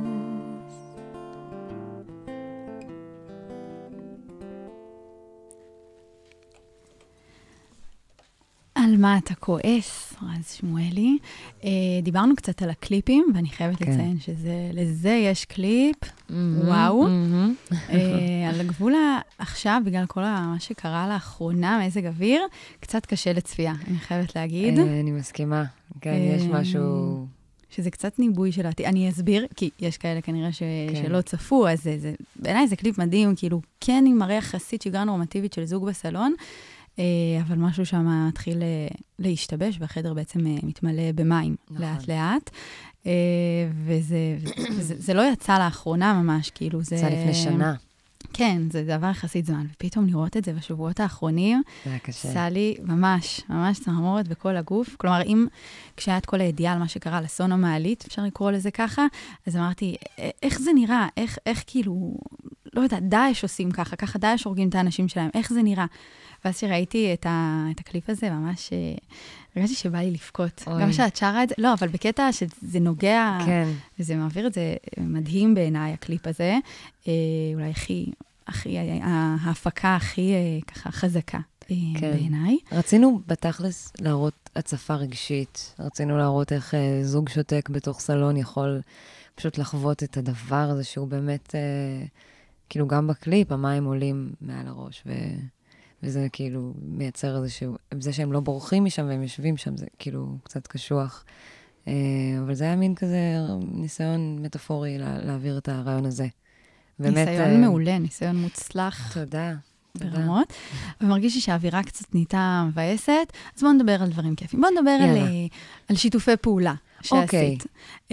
על מה אתה כועס, רז שמואלי. אה, דיברנו קצת על הקליפים, ואני חייבת כן. לציין שלזה יש קליפ, mm-hmm, וואו. Mm-hmm. אה, על הגבול עכשיו, בגלל כל מה שקרה לאחרונה, מזג אוויר, קצת קשה לצפייה, אני חייבת להגיד. אה, אני מסכימה, כן, אה, יש משהו... שזה קצת ניבוי של העתיד. אני אסביר, כי יש כאלה כנראה ש... כן. שלא צפו, אז זה, זה, בעיניי זה קליפ מדהים, כאילו, כן עם מראה יחסית שגרה נורמטיבית של זוג בסלון, אבל משהו שם מתחיל להשתבש, והחדר בעצם מתמלא במים לאט לאט, וזה זה לא יצא לאחרונה ממש, כאילו זה... יצא לפני שנה. כן, זה דבר יחסית זמן, ופתאום לראות את זה בשבועות האחרונים, זה היה קשה. עשה לי ממש, ממש צמרמורת בכל הגוף. כלומר, אם כשהיה את כל הידיעה על מה שקרה לאסון המעלית, אפשר לקרוא לזה ככה, אז אמרתי, איך זה נראה? איך, איך כאילו... לא יודעת, דאעש עושים ככה, ככה דאעש הורגים את האנשים שלהם, איך זה נראה? ואז שראיתי את, ה, את הקליפ הזה, ממש הרגשתי שבא לי לפקוט. גם שאת שרה את זה, לא, אבל בקטע שזה נוגע, כן. וזה מעביר את זה מדהים בעיניי, הקליפ הזה. אולי הכי, הכי, ההפקה הכי ככה חזקה כן. בעיניי. רצינו בתכלס להראות הצפה רגשית, רצינו להראות איך זוג שותק בתוך סלון יכול פשוט לחוות את הדבר הזה, שהוא באמת, כאילו גם בקליפ, המים עולים מעל הראש, ו... וזה כאילו מייצר איזשהו, זה שהם לא בורחים משם והם יושבים שם, זה כאילו קצת קשוח. אבל זה היה מין כזה ניסיון מטאפורי לה, להעביר את הרעיון הזה. באמת, ניסיון מעולה, ניסיון מוצלח. תודה. ברמות. ומרגיש לי שהאווירה קצת נהייתה מבאסת, אז בואו נדבר על דברים כיפים. בואו נדבר על, על שיתופי פעולה שעשית.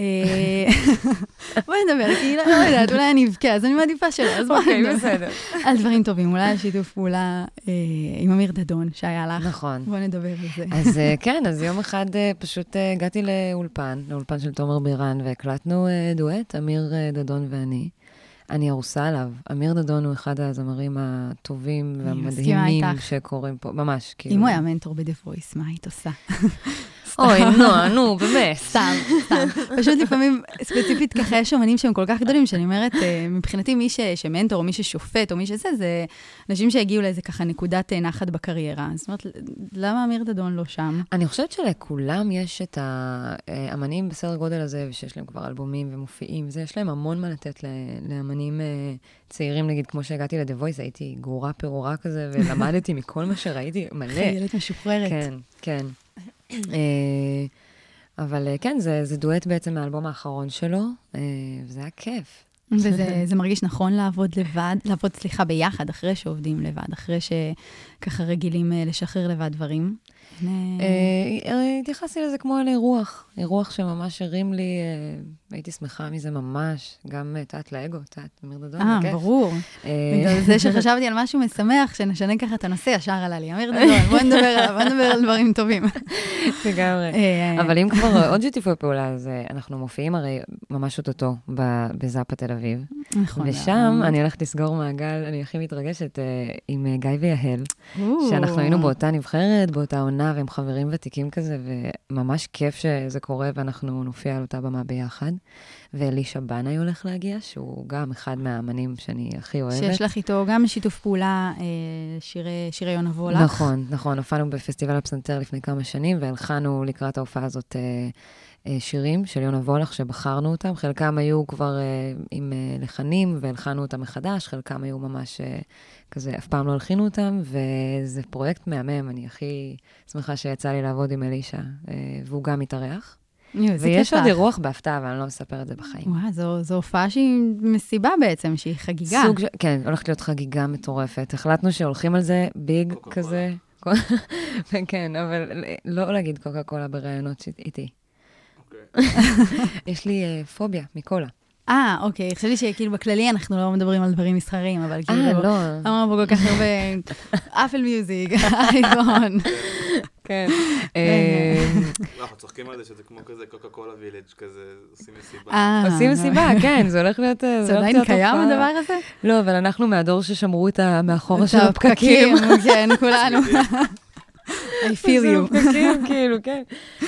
בואי נדבר, כי לא יודעת, אולי אני אבכה, אז אני מעדיפה שלא, אז בואי נדבר. על דברים טובים, אולי על שיתוף פעולה עם אמיר דדון שהיה לך. נכון. בואי נדבר על זה. אז כן, אז יום אחד פשוט הגעתי לאולפן, לאולפן של תומר בירן, והקלטנו דואט, אמיר דדון ואני. אני ארוסה עליו. אמיר דדון הוא אחד הזמרים הטובים והמדהימים שקורים פה, ממש. אם הוא היה מנטור ב-The Voice, מה היית עושה? אוי, נו, נו, באמת. סתם, סתם. פשוט לפעמים, ספציפית ככה, יש אומנים שהם כל כך גדולים, שאני אומרת, מבחינתי מי שמנטור, או מי ששופט, או מי שזה, זה אנשים שהגיעו לאיזה ככה נקודת נחת בקריירה. זאת אומרת, למה אמיר דדון לא שם? אני חושבת שלכולם יש את האמנים בסדר גודל הזה, ושיש להם כבר אלבומים ומופיעים, וזה, יש להם המון מה לתת לאמנים צעירים, נגיד, כמו שהגעתי ל-The Voice, הייתי גרורה פירורה כזה, ולמדתי מכל מה שראיתי מלא. חיילת משוחררת. כן, כן. אבל כן, זה, זה דואט בעצם מהאלבום האחרון שלו, וזה היה כיף. וזה זה מרגיש נכון לעבוד לבד, לעבוד, סליחה, ביחד, אחרי שעובדים לבד, אחרי שככה רגילים לשחרר לבד דברים. התייחסתי לזה כמו לאירוח, אירוח שממש הרים לי, הייתי שמחה מזה ממש, גם תת לאגו, תת אמיר דדון, אה, ברור. בגלל זה שחשבתי על משהו משמח, שנשנה ככה את הנושא, ישר עלה לי, אמיר דדון, בוא נדבר עליו, בוא נדבר על דברים טובים. לגמרי. אבל אם כבר עוד שיתופי פעולה, אז אנחנו מופיעים הרי ממש אותו בזאפה תל אביב. נכון. ושם אני הולכת לסגור מעגל, אני הכי מתרגשת עם גיא ויהל, שאנחנו היינו באותה נבחרת, באותה עונה, והם חברים ותיקים כזה, וממש כיף שזה קורה, ואנחנו נופיע על אותה במה ביחד. ואלישע בנאי הולך להגיע, שהוא גם אחד מהאמנים שאני הכי אוהבת. שיש לך איתו גם שיתוף פעולה, שירי, שירי יונה וולך. נכון, נכון. הופענו בפסטיבל הפסנתר לפני כמה שנים, והלכנו לקראת ההופעה הזאת שירים של יונה וולך, שבחרנו אותם. חלקם היו כבר עם לחנים, והלכנו אותם מחדש. חלקם היו ממש כזה, אף פעם לא הלחינו אותם, וזה פרויקט מהמם. אני הכי שמחה שיצא לי לעבוד עם אלישע, והוא גם מתארח. ויש עוד אירוח בהפתעה, אבל אני לא מספר את זה בחיים. וואו, זו, זו הופעה שהיא מסיבה בעצם, שהיא חגיגה. סוג, כן, הולכת להיות חגיגה מטורפת. החלטנו שהולכים על זה ביג כזה. כן, אבל לא להגיד קוקה קולה ברעיונות איתי. יש לי פוביה מקולה. אה, אוקיי. חשבתי שכאילו בכללי אנחנו לא מדברים על דברים מסחריים, אבל כאילו... לא. אמרנו פה כל כך הרבה... אפל מיוזיק, אייפון. כן. אנחנו צוחקים על זה שזה כמו כזה קוקה קולה וילג' כזה, עושים מסיבה. עושים מסיבה, כן, זה הולך להיות... זה עדיין קיים הדבר הזה? לא, אבל אנחנו מהדור ששמרו את המאחורה של הפקקים. כן, כולנו. I feel you. הפקקים, כאילו, כן.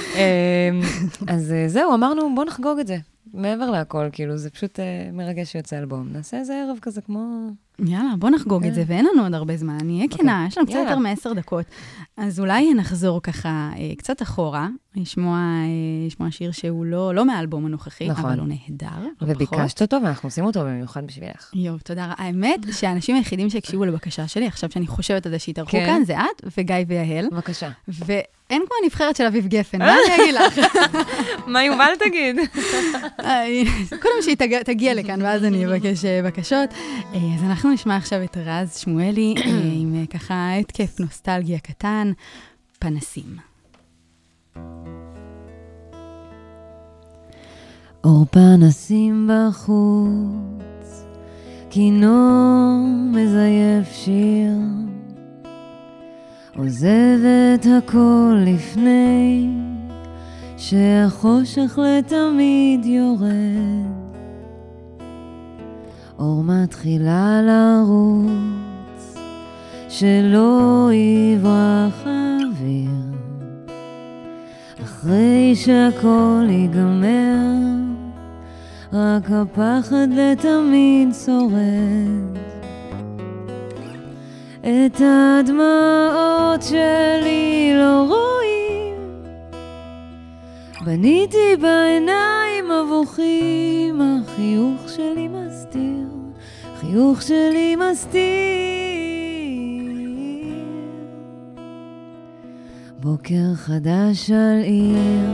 אז זהו, אמרנו, בוא נחגוג את זה. מעבר להכל, כאילו, זה פשוט מרגש שיוצא אלבום. נעשה איזה ערב כזה כמו... יאללה, בוא נחגוג את זה, ואין לנו עוד הרבה זמן. אני אהיה כנה, יש לנו קצת יותר מעשר דקות. אז אולי נחזור ככה קצת אחורה, לשמוע שיר שהוא לא מהאלבום הנוכחי, אבל הוא נהדר. וביקשת אותו, ואנחנו עושים אותו במיוחד בשבילך. יו, תודה רבה. האמת שהאנשים היחידים שהקשיבו לבקשה שלי, עכשיו שאני חושבת על זה שהתארחו כאן, זה את וגיא ויהל. בבקשה. ואין כמו הנבחרת של אביב גפן, מה אני אגיד לך? מה יובל תגיד? קודם שהיא תגיע לכאן, ואז אני אבקש בקשות. אז אנחנו נשמע עכשיו את רז שמואלי, עם ככה התקף נוסטלגיה קטן, פנסים. אור פנסים בחוץ, כינור מזייף שיר, עוזב את הכל לפני שהחושך לתמיד יורד. אור מתחילה לרוץ, שלא יברח אוויר, אחרי שהכל ייגמר, רק הפחד לתמיד שורד. את הדמעות שלי לא רואים, בניתי בעיניים מבוכים, החיוך שלי מסתיר, חיוך שלי מסתיר. בוקר חדש על עיר,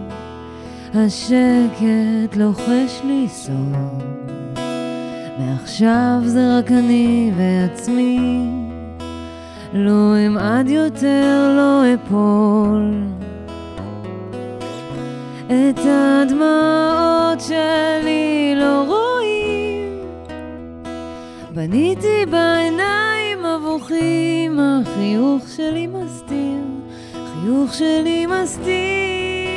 השקט לוחש לי סוף, מעכשיו זה רק אני ועצמי, לא אמעד יותר, לא אפול. את הדמעות שלי לא רואים, בניתי בעיניים מבוכים, החיוך שלי מסתיר, חיוך שלי מסתיר.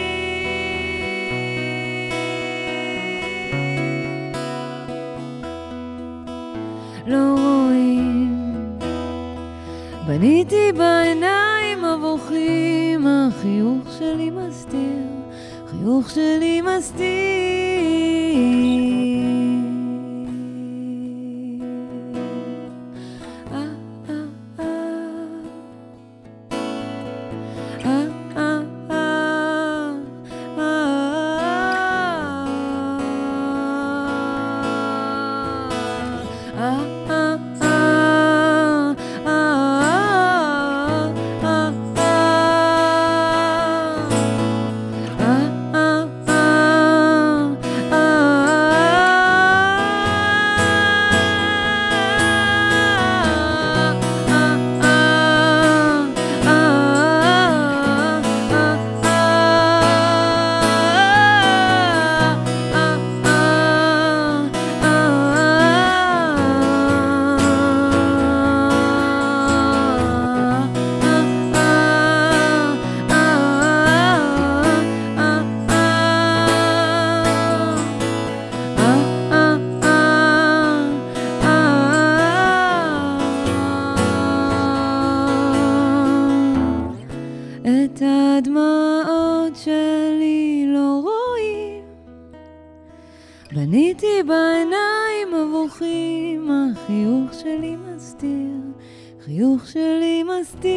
לא רואים, בניתי בעיניים מבוכים, החיוך שלי מסתיר, חיוך שלי מסתיר. בניתי בעיניים מבוכים, החיוך שלי מסתיר, חיוך שלי מסתיר.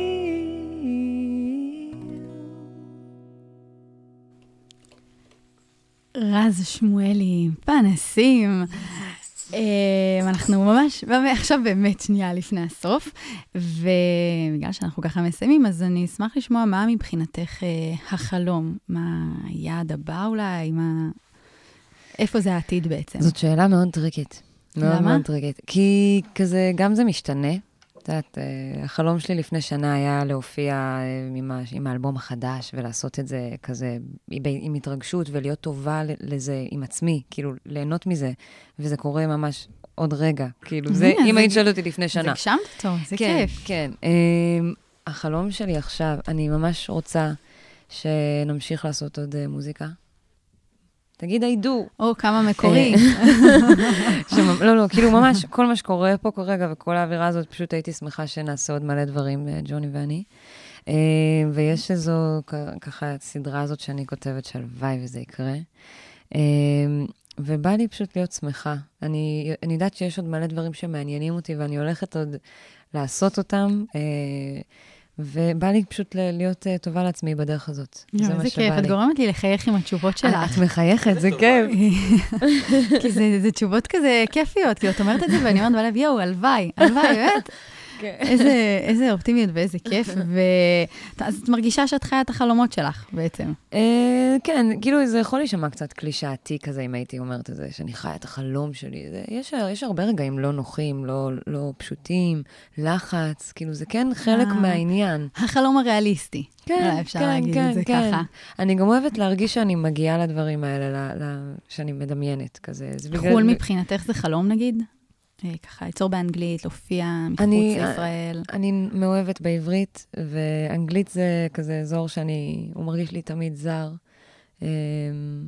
רז שמואלי, פנסים. אנחנו ממש, עכשיו באמת שנייה לפני הסוף, ובגלל שאנחנו ככה מסיימים, אז אני אשמח לשמוע מה מבחינתך החלום, מה היעד הבא אולי, מה... איפה זה העתיד בעצם? זאת שאלה מאוד טריקית. למה? מאוד מאוד טריקית. כי כזה, גם זה משתנה. את יודעת, החלום שלי לפני שנה היה להופיע עם, עם האלבום החדש, ולעשות את זה כזה עם התרגשות, ולהיות טובה לזה עם עצמי, כאילו, ליהנות מזה. וזה קורה ממש עוד רגע. כאילו, זה, אם היית שואלת אותי לפני שנה. זה הגשמת אותו, זה כן, כיף. כן. החלום שלי עכשיו, אני ממש רוצה שנמשיך לעשות עוד מוזיקה. תגיד, הידו. או, כמה מקורי. לא, לא, כאילו ממש, כל מה שקורה פה כרגע, וכל האווירה הזאת, פשוט הייתי שמחה שנעשה עוד מלא דברים, ג'וני ואני. ויש איזו, ככה, סדרה הזאת שאני כותבת שלוואי וזה יקרה. ובא לי פשוט להיות שמחה. אני, אני יודעת שיש עוד מלא דברים שמעניינים אותי, ואני הולכת עוד לעשות אותם, ובא לי פשוט להיות טובה לעצמי בדרך הזאת. זה מה שבא לי. את גורמת לי לחייך עם התשובות שלך. את מחייכת, זה כיף. כי זה תשובות כזה כיפיות, כאילו, את אומרת את זה, ואני אומרת בלב, יואו, הלוואי, הלוואי, באמת. איזה אופטימיות ואיזה כיף. אז את מרגישה שאת חיה את החלומות שלך, בעצם. כן, כאילו, זה יכול להישמע קצת קלישאתי כזה, אם הייתי אומרת את זה, שאני חיה את החלום שלי. יש הרבה רגעים לא נוחים, לא פשוטים, לחץ, כאילו, זה כן חלק מהעניין. החלום הריאליסטי. כן, אפשר להגיד את זה ככה. אני גם אוהבת להרגיש שאני מגיעה לדברים האלה, שאני מדמיינת כזה. חול מבחינתך זה חלום, נגיד? ככה, ליצור באנגלית, להופיע מחוץ לישראל. אני מאוהבת בעברית, ואנגלית זה כזה אזור שאני, הוא מרגיש לי תמיד זר.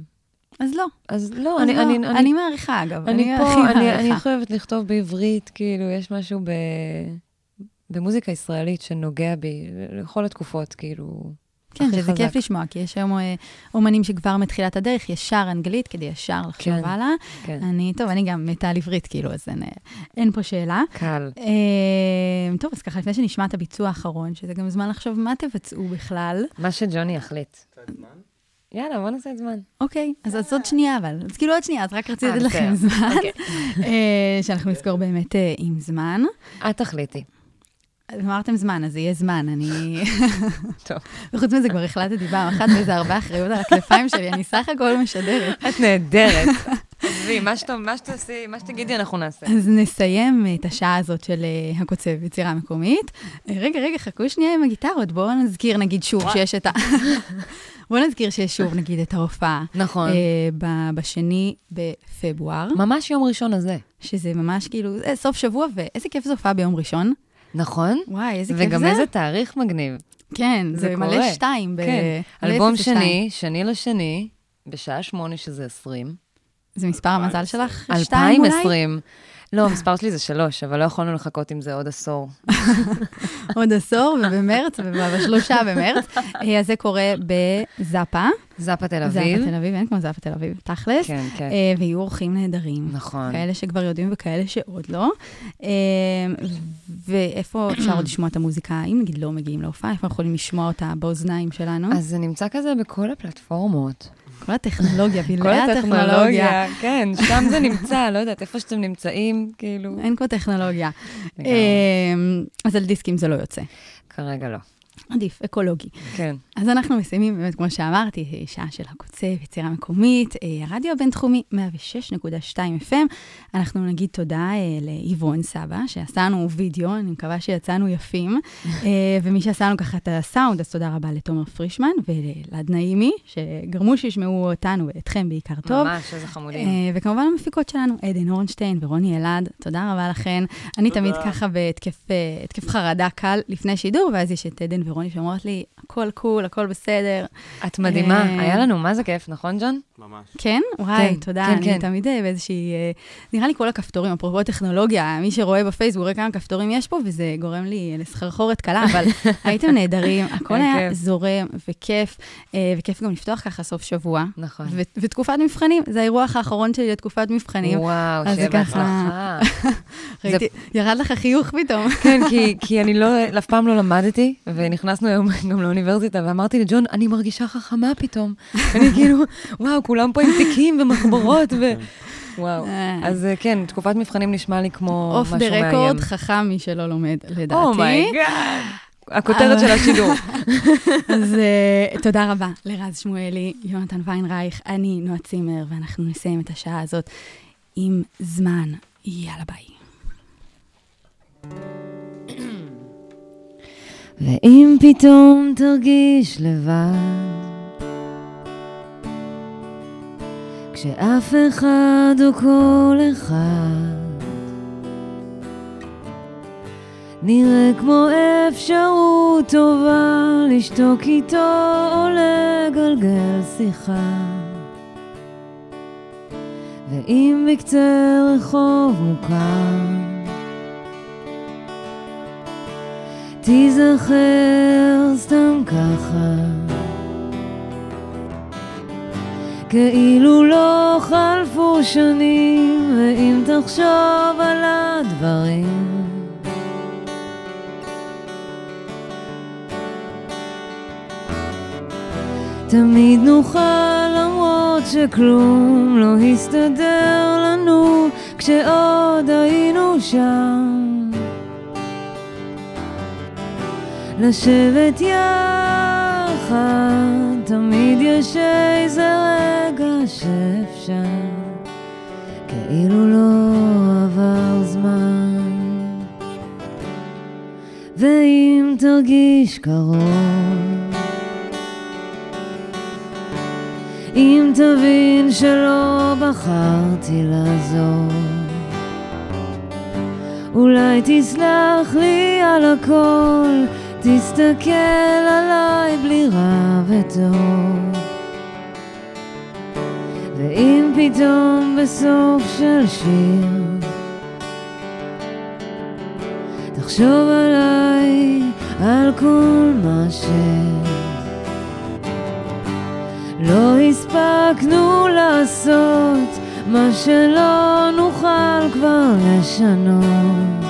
אז לא. אז לא, אז אני, לא. אני, אני, אני, אני מעריכה, אגב. אני אני פה, הכי אני, מעריכה. אני חייבת לכתוב בעברית, כאילו, יש משהו ב... במוזיקה ישראלית שנוגע בי, לכל התקופות, כאילו... כן, שזה כיף לשמוע, כי יש היום אומנים שכבר מתחילת הדרך, ישר אנגלית, כדי ישר לחשוב הלאה. אני, טוב, אני גם מתה על עברית, כאילו, אז אין פה שאלה. קל. טוב, אז ככה, לפני שנשמע את הביצוע האחרון, שזה גם זמן לחשוב מה תבצעו בכלל. מה שג'וני יחליט. יאללה, בוא נעשה את זמן. אוקיי, אז עוד שנייה, אבל. אז כאילו עוד שנייה, אז רק רציתי לתת לכם זמן. שאנחנו נזכור באמת עם זמן. את תחליטי. אמרתם זמן, אז יהיה זמן, אני... טוב. וחוץ מזה כבר החלטתי פעם אחת, וזה הרבה אחריות על הכתפיים שלי, אני סך הכל משדרת. את נהדרת. עזבי, מה שתעשי, מה שתגידי אנחנו נעשה. אז נסיים את השעה הזאת של הקוצב, יצירה מקומית. רגע, רגע, חכו שנייה עם הגיטרות, בואו נזכיר, נגיד שוב, שיש את ה... בואו נזכיר שיש שוב, נגיד, את ההופעה. נכון. בשני בפברואר. ממש יום ראשון הזה. שזה ממש כאילו, סוף שבוע, ואיזה כיף זו הופעה ביום ראשון. נכון. וואי, איזה כיף זה. וגם איזה תאריך מגניב. כן, זה מלא שתיים. כן, אלבום שני, שני לשני, בשעה שמונה שזה עשרים. זה מספר המזל שלך? אלפיים עשרים. לא, המספר שלי זה שלוש, אבל לא יכולנו לחכות עם זה עוד עשור. עוד עשור, ובמרץ, ובשלושה במרץ. אז זה קורה בזאפה. זאפה תל אביב. זאפה תל אביב, אין כמו זאפה תל אביב, תכלס. כן, כן. ויהיו אורחים נהדרים. נכון. כאלה שכבר יודעים וכאלה שעוד לא. ואיפה אפשר עוד לשמוע את המוזיקה? אם נגיד לא מגיעים להופעה, איפה יכולים לשמוע אותה באוזניים שלנו? אז זה נמצא כזה בכל הפלטפורמות. כל הטכנולוגיה, כל הטכנולוגיה, כן, שם זה נמצא, לא יודעת, איפה שאתם נמצאים, כאילו... אין כל טכנולוגיה. אז על דיסקים זה לא יוצא. כרגע לא. עדיף, אקולוגי. כן. אז אנחנו מסיימים, באמת, כמו שאמרתי, שעה של הקוצב, יצירה מקומית, הרדיו הבינתחומי, מאה ושש נקודה שתיים אף אם. אנחנו נגיד תודה לעברון סבא, שעשינו וידאו, אני מקווה שיצאנו יפים, ומי שעשינו ככה את הסאונד, אז תודה רבה לתומר פרישמן ולעד נעימי, שגרמו שישמעו אותנו ואתכם בעיקר טוב. ממש, איזה חמודים. וכמובן המפיקות שלנו, עדן אורנשטיין ורוני אלעד, תודה רבה לכן. אני תמיד ככה בהתקף חרדה קל לפני שידור, ואז יש את עדן ורוני שאומרות לי, הכל קול, הכל בסדר. את מדהימה, היה לנו, מה זה כיף, נכון, ג'ון? ממש. כן? וואי, תודה, אני תמיד באיזושהי, נראה לי כל הכפתורים, אפרופו טכנולוגיה, מי שרואה בפייסבוק, רואה כמה כפתורים יש פה, וזה גורם לי לסחרחורת קלה, אבל הייתם נהדרים, הכל היה זורם וכיף, וכיף גם לפתוח ככה סוף שבוע. נכון. ותקופת מבחנים, זה האירוח האחרון שלי לתקופת מבחנים. וואו, שבהצלחה. ראיתי, ירד לך חיוך פתאום. כן, כי אני לא, אף פעם לא למדתי, ונכנסנו היום גם לאוניברסיטה, ואמרתי לג'ון, אני מרגישה חכמה פתאום. אני כאילו, וואו, כולם פה עם תיקים ומחברות, ו... וואו. אז כן, תקופת מבחנים נשמע לי כמו משהו מאיים. אוף דה רקורד, חכם מי שלא לומד, לדעתי. אומייגאד. הכותרת של השידור. אז תודה רבה לרז שמואלי, יונתן ויינרייך, אני נועה צימר, ואנחנו נסיים את השעה הזאת עם זמן. יאללה ביי. ואם פתאום תרגיש לבד, כשאף אחד או כל אחד נראה כמו אפשרות טובה לשתוק איתו או לגלגל שיחה, ואם בקצה רחוב מוכר תיזכר סתם ככה, כאילו לא חלפו שנים, ואם תחשוב על הדברים תמיד נוכל, למרות שכלום לא הסתדר לנו כשעוד היינו שם, לשבת יחד, תמיד יש איזה רגע שאפשר, כאילו לא עבר זמן. ואם תרגיש קרוב, אם תבין שלא בחרתי לעזור, אולי תסלח לי על הכל, תסתכל עליי בלי רע וטוב, ופתאום בסוף של שיר תחשוב עליי, על כל מה שלא הספקנו לעשות, מה שלא נוכל כבר לשנות.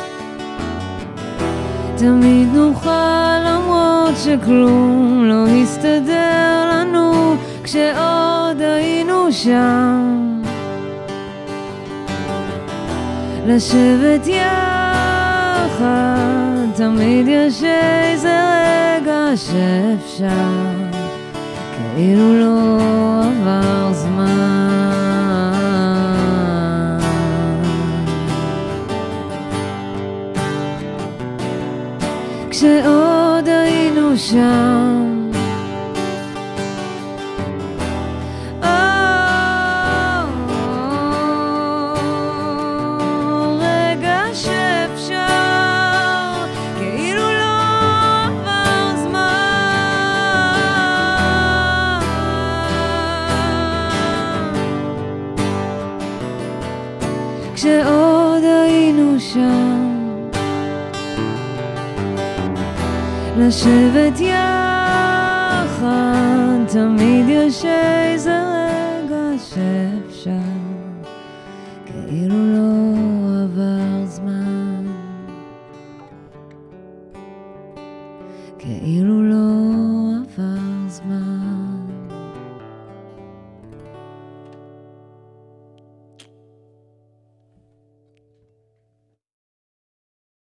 תמיד נוכל למרות שכלום לא הסתדר לנו כשעוד היינו שם, לשבת יחד, תמיד יש איזה רגע שאפשר, כאילו לא עבר זמן. כשעוד היינו שם, כשעוד היינו שם, לשבת יחד, תמיד יש איזה רגע שאפשר, כאילו לא עבר זמן, כאילו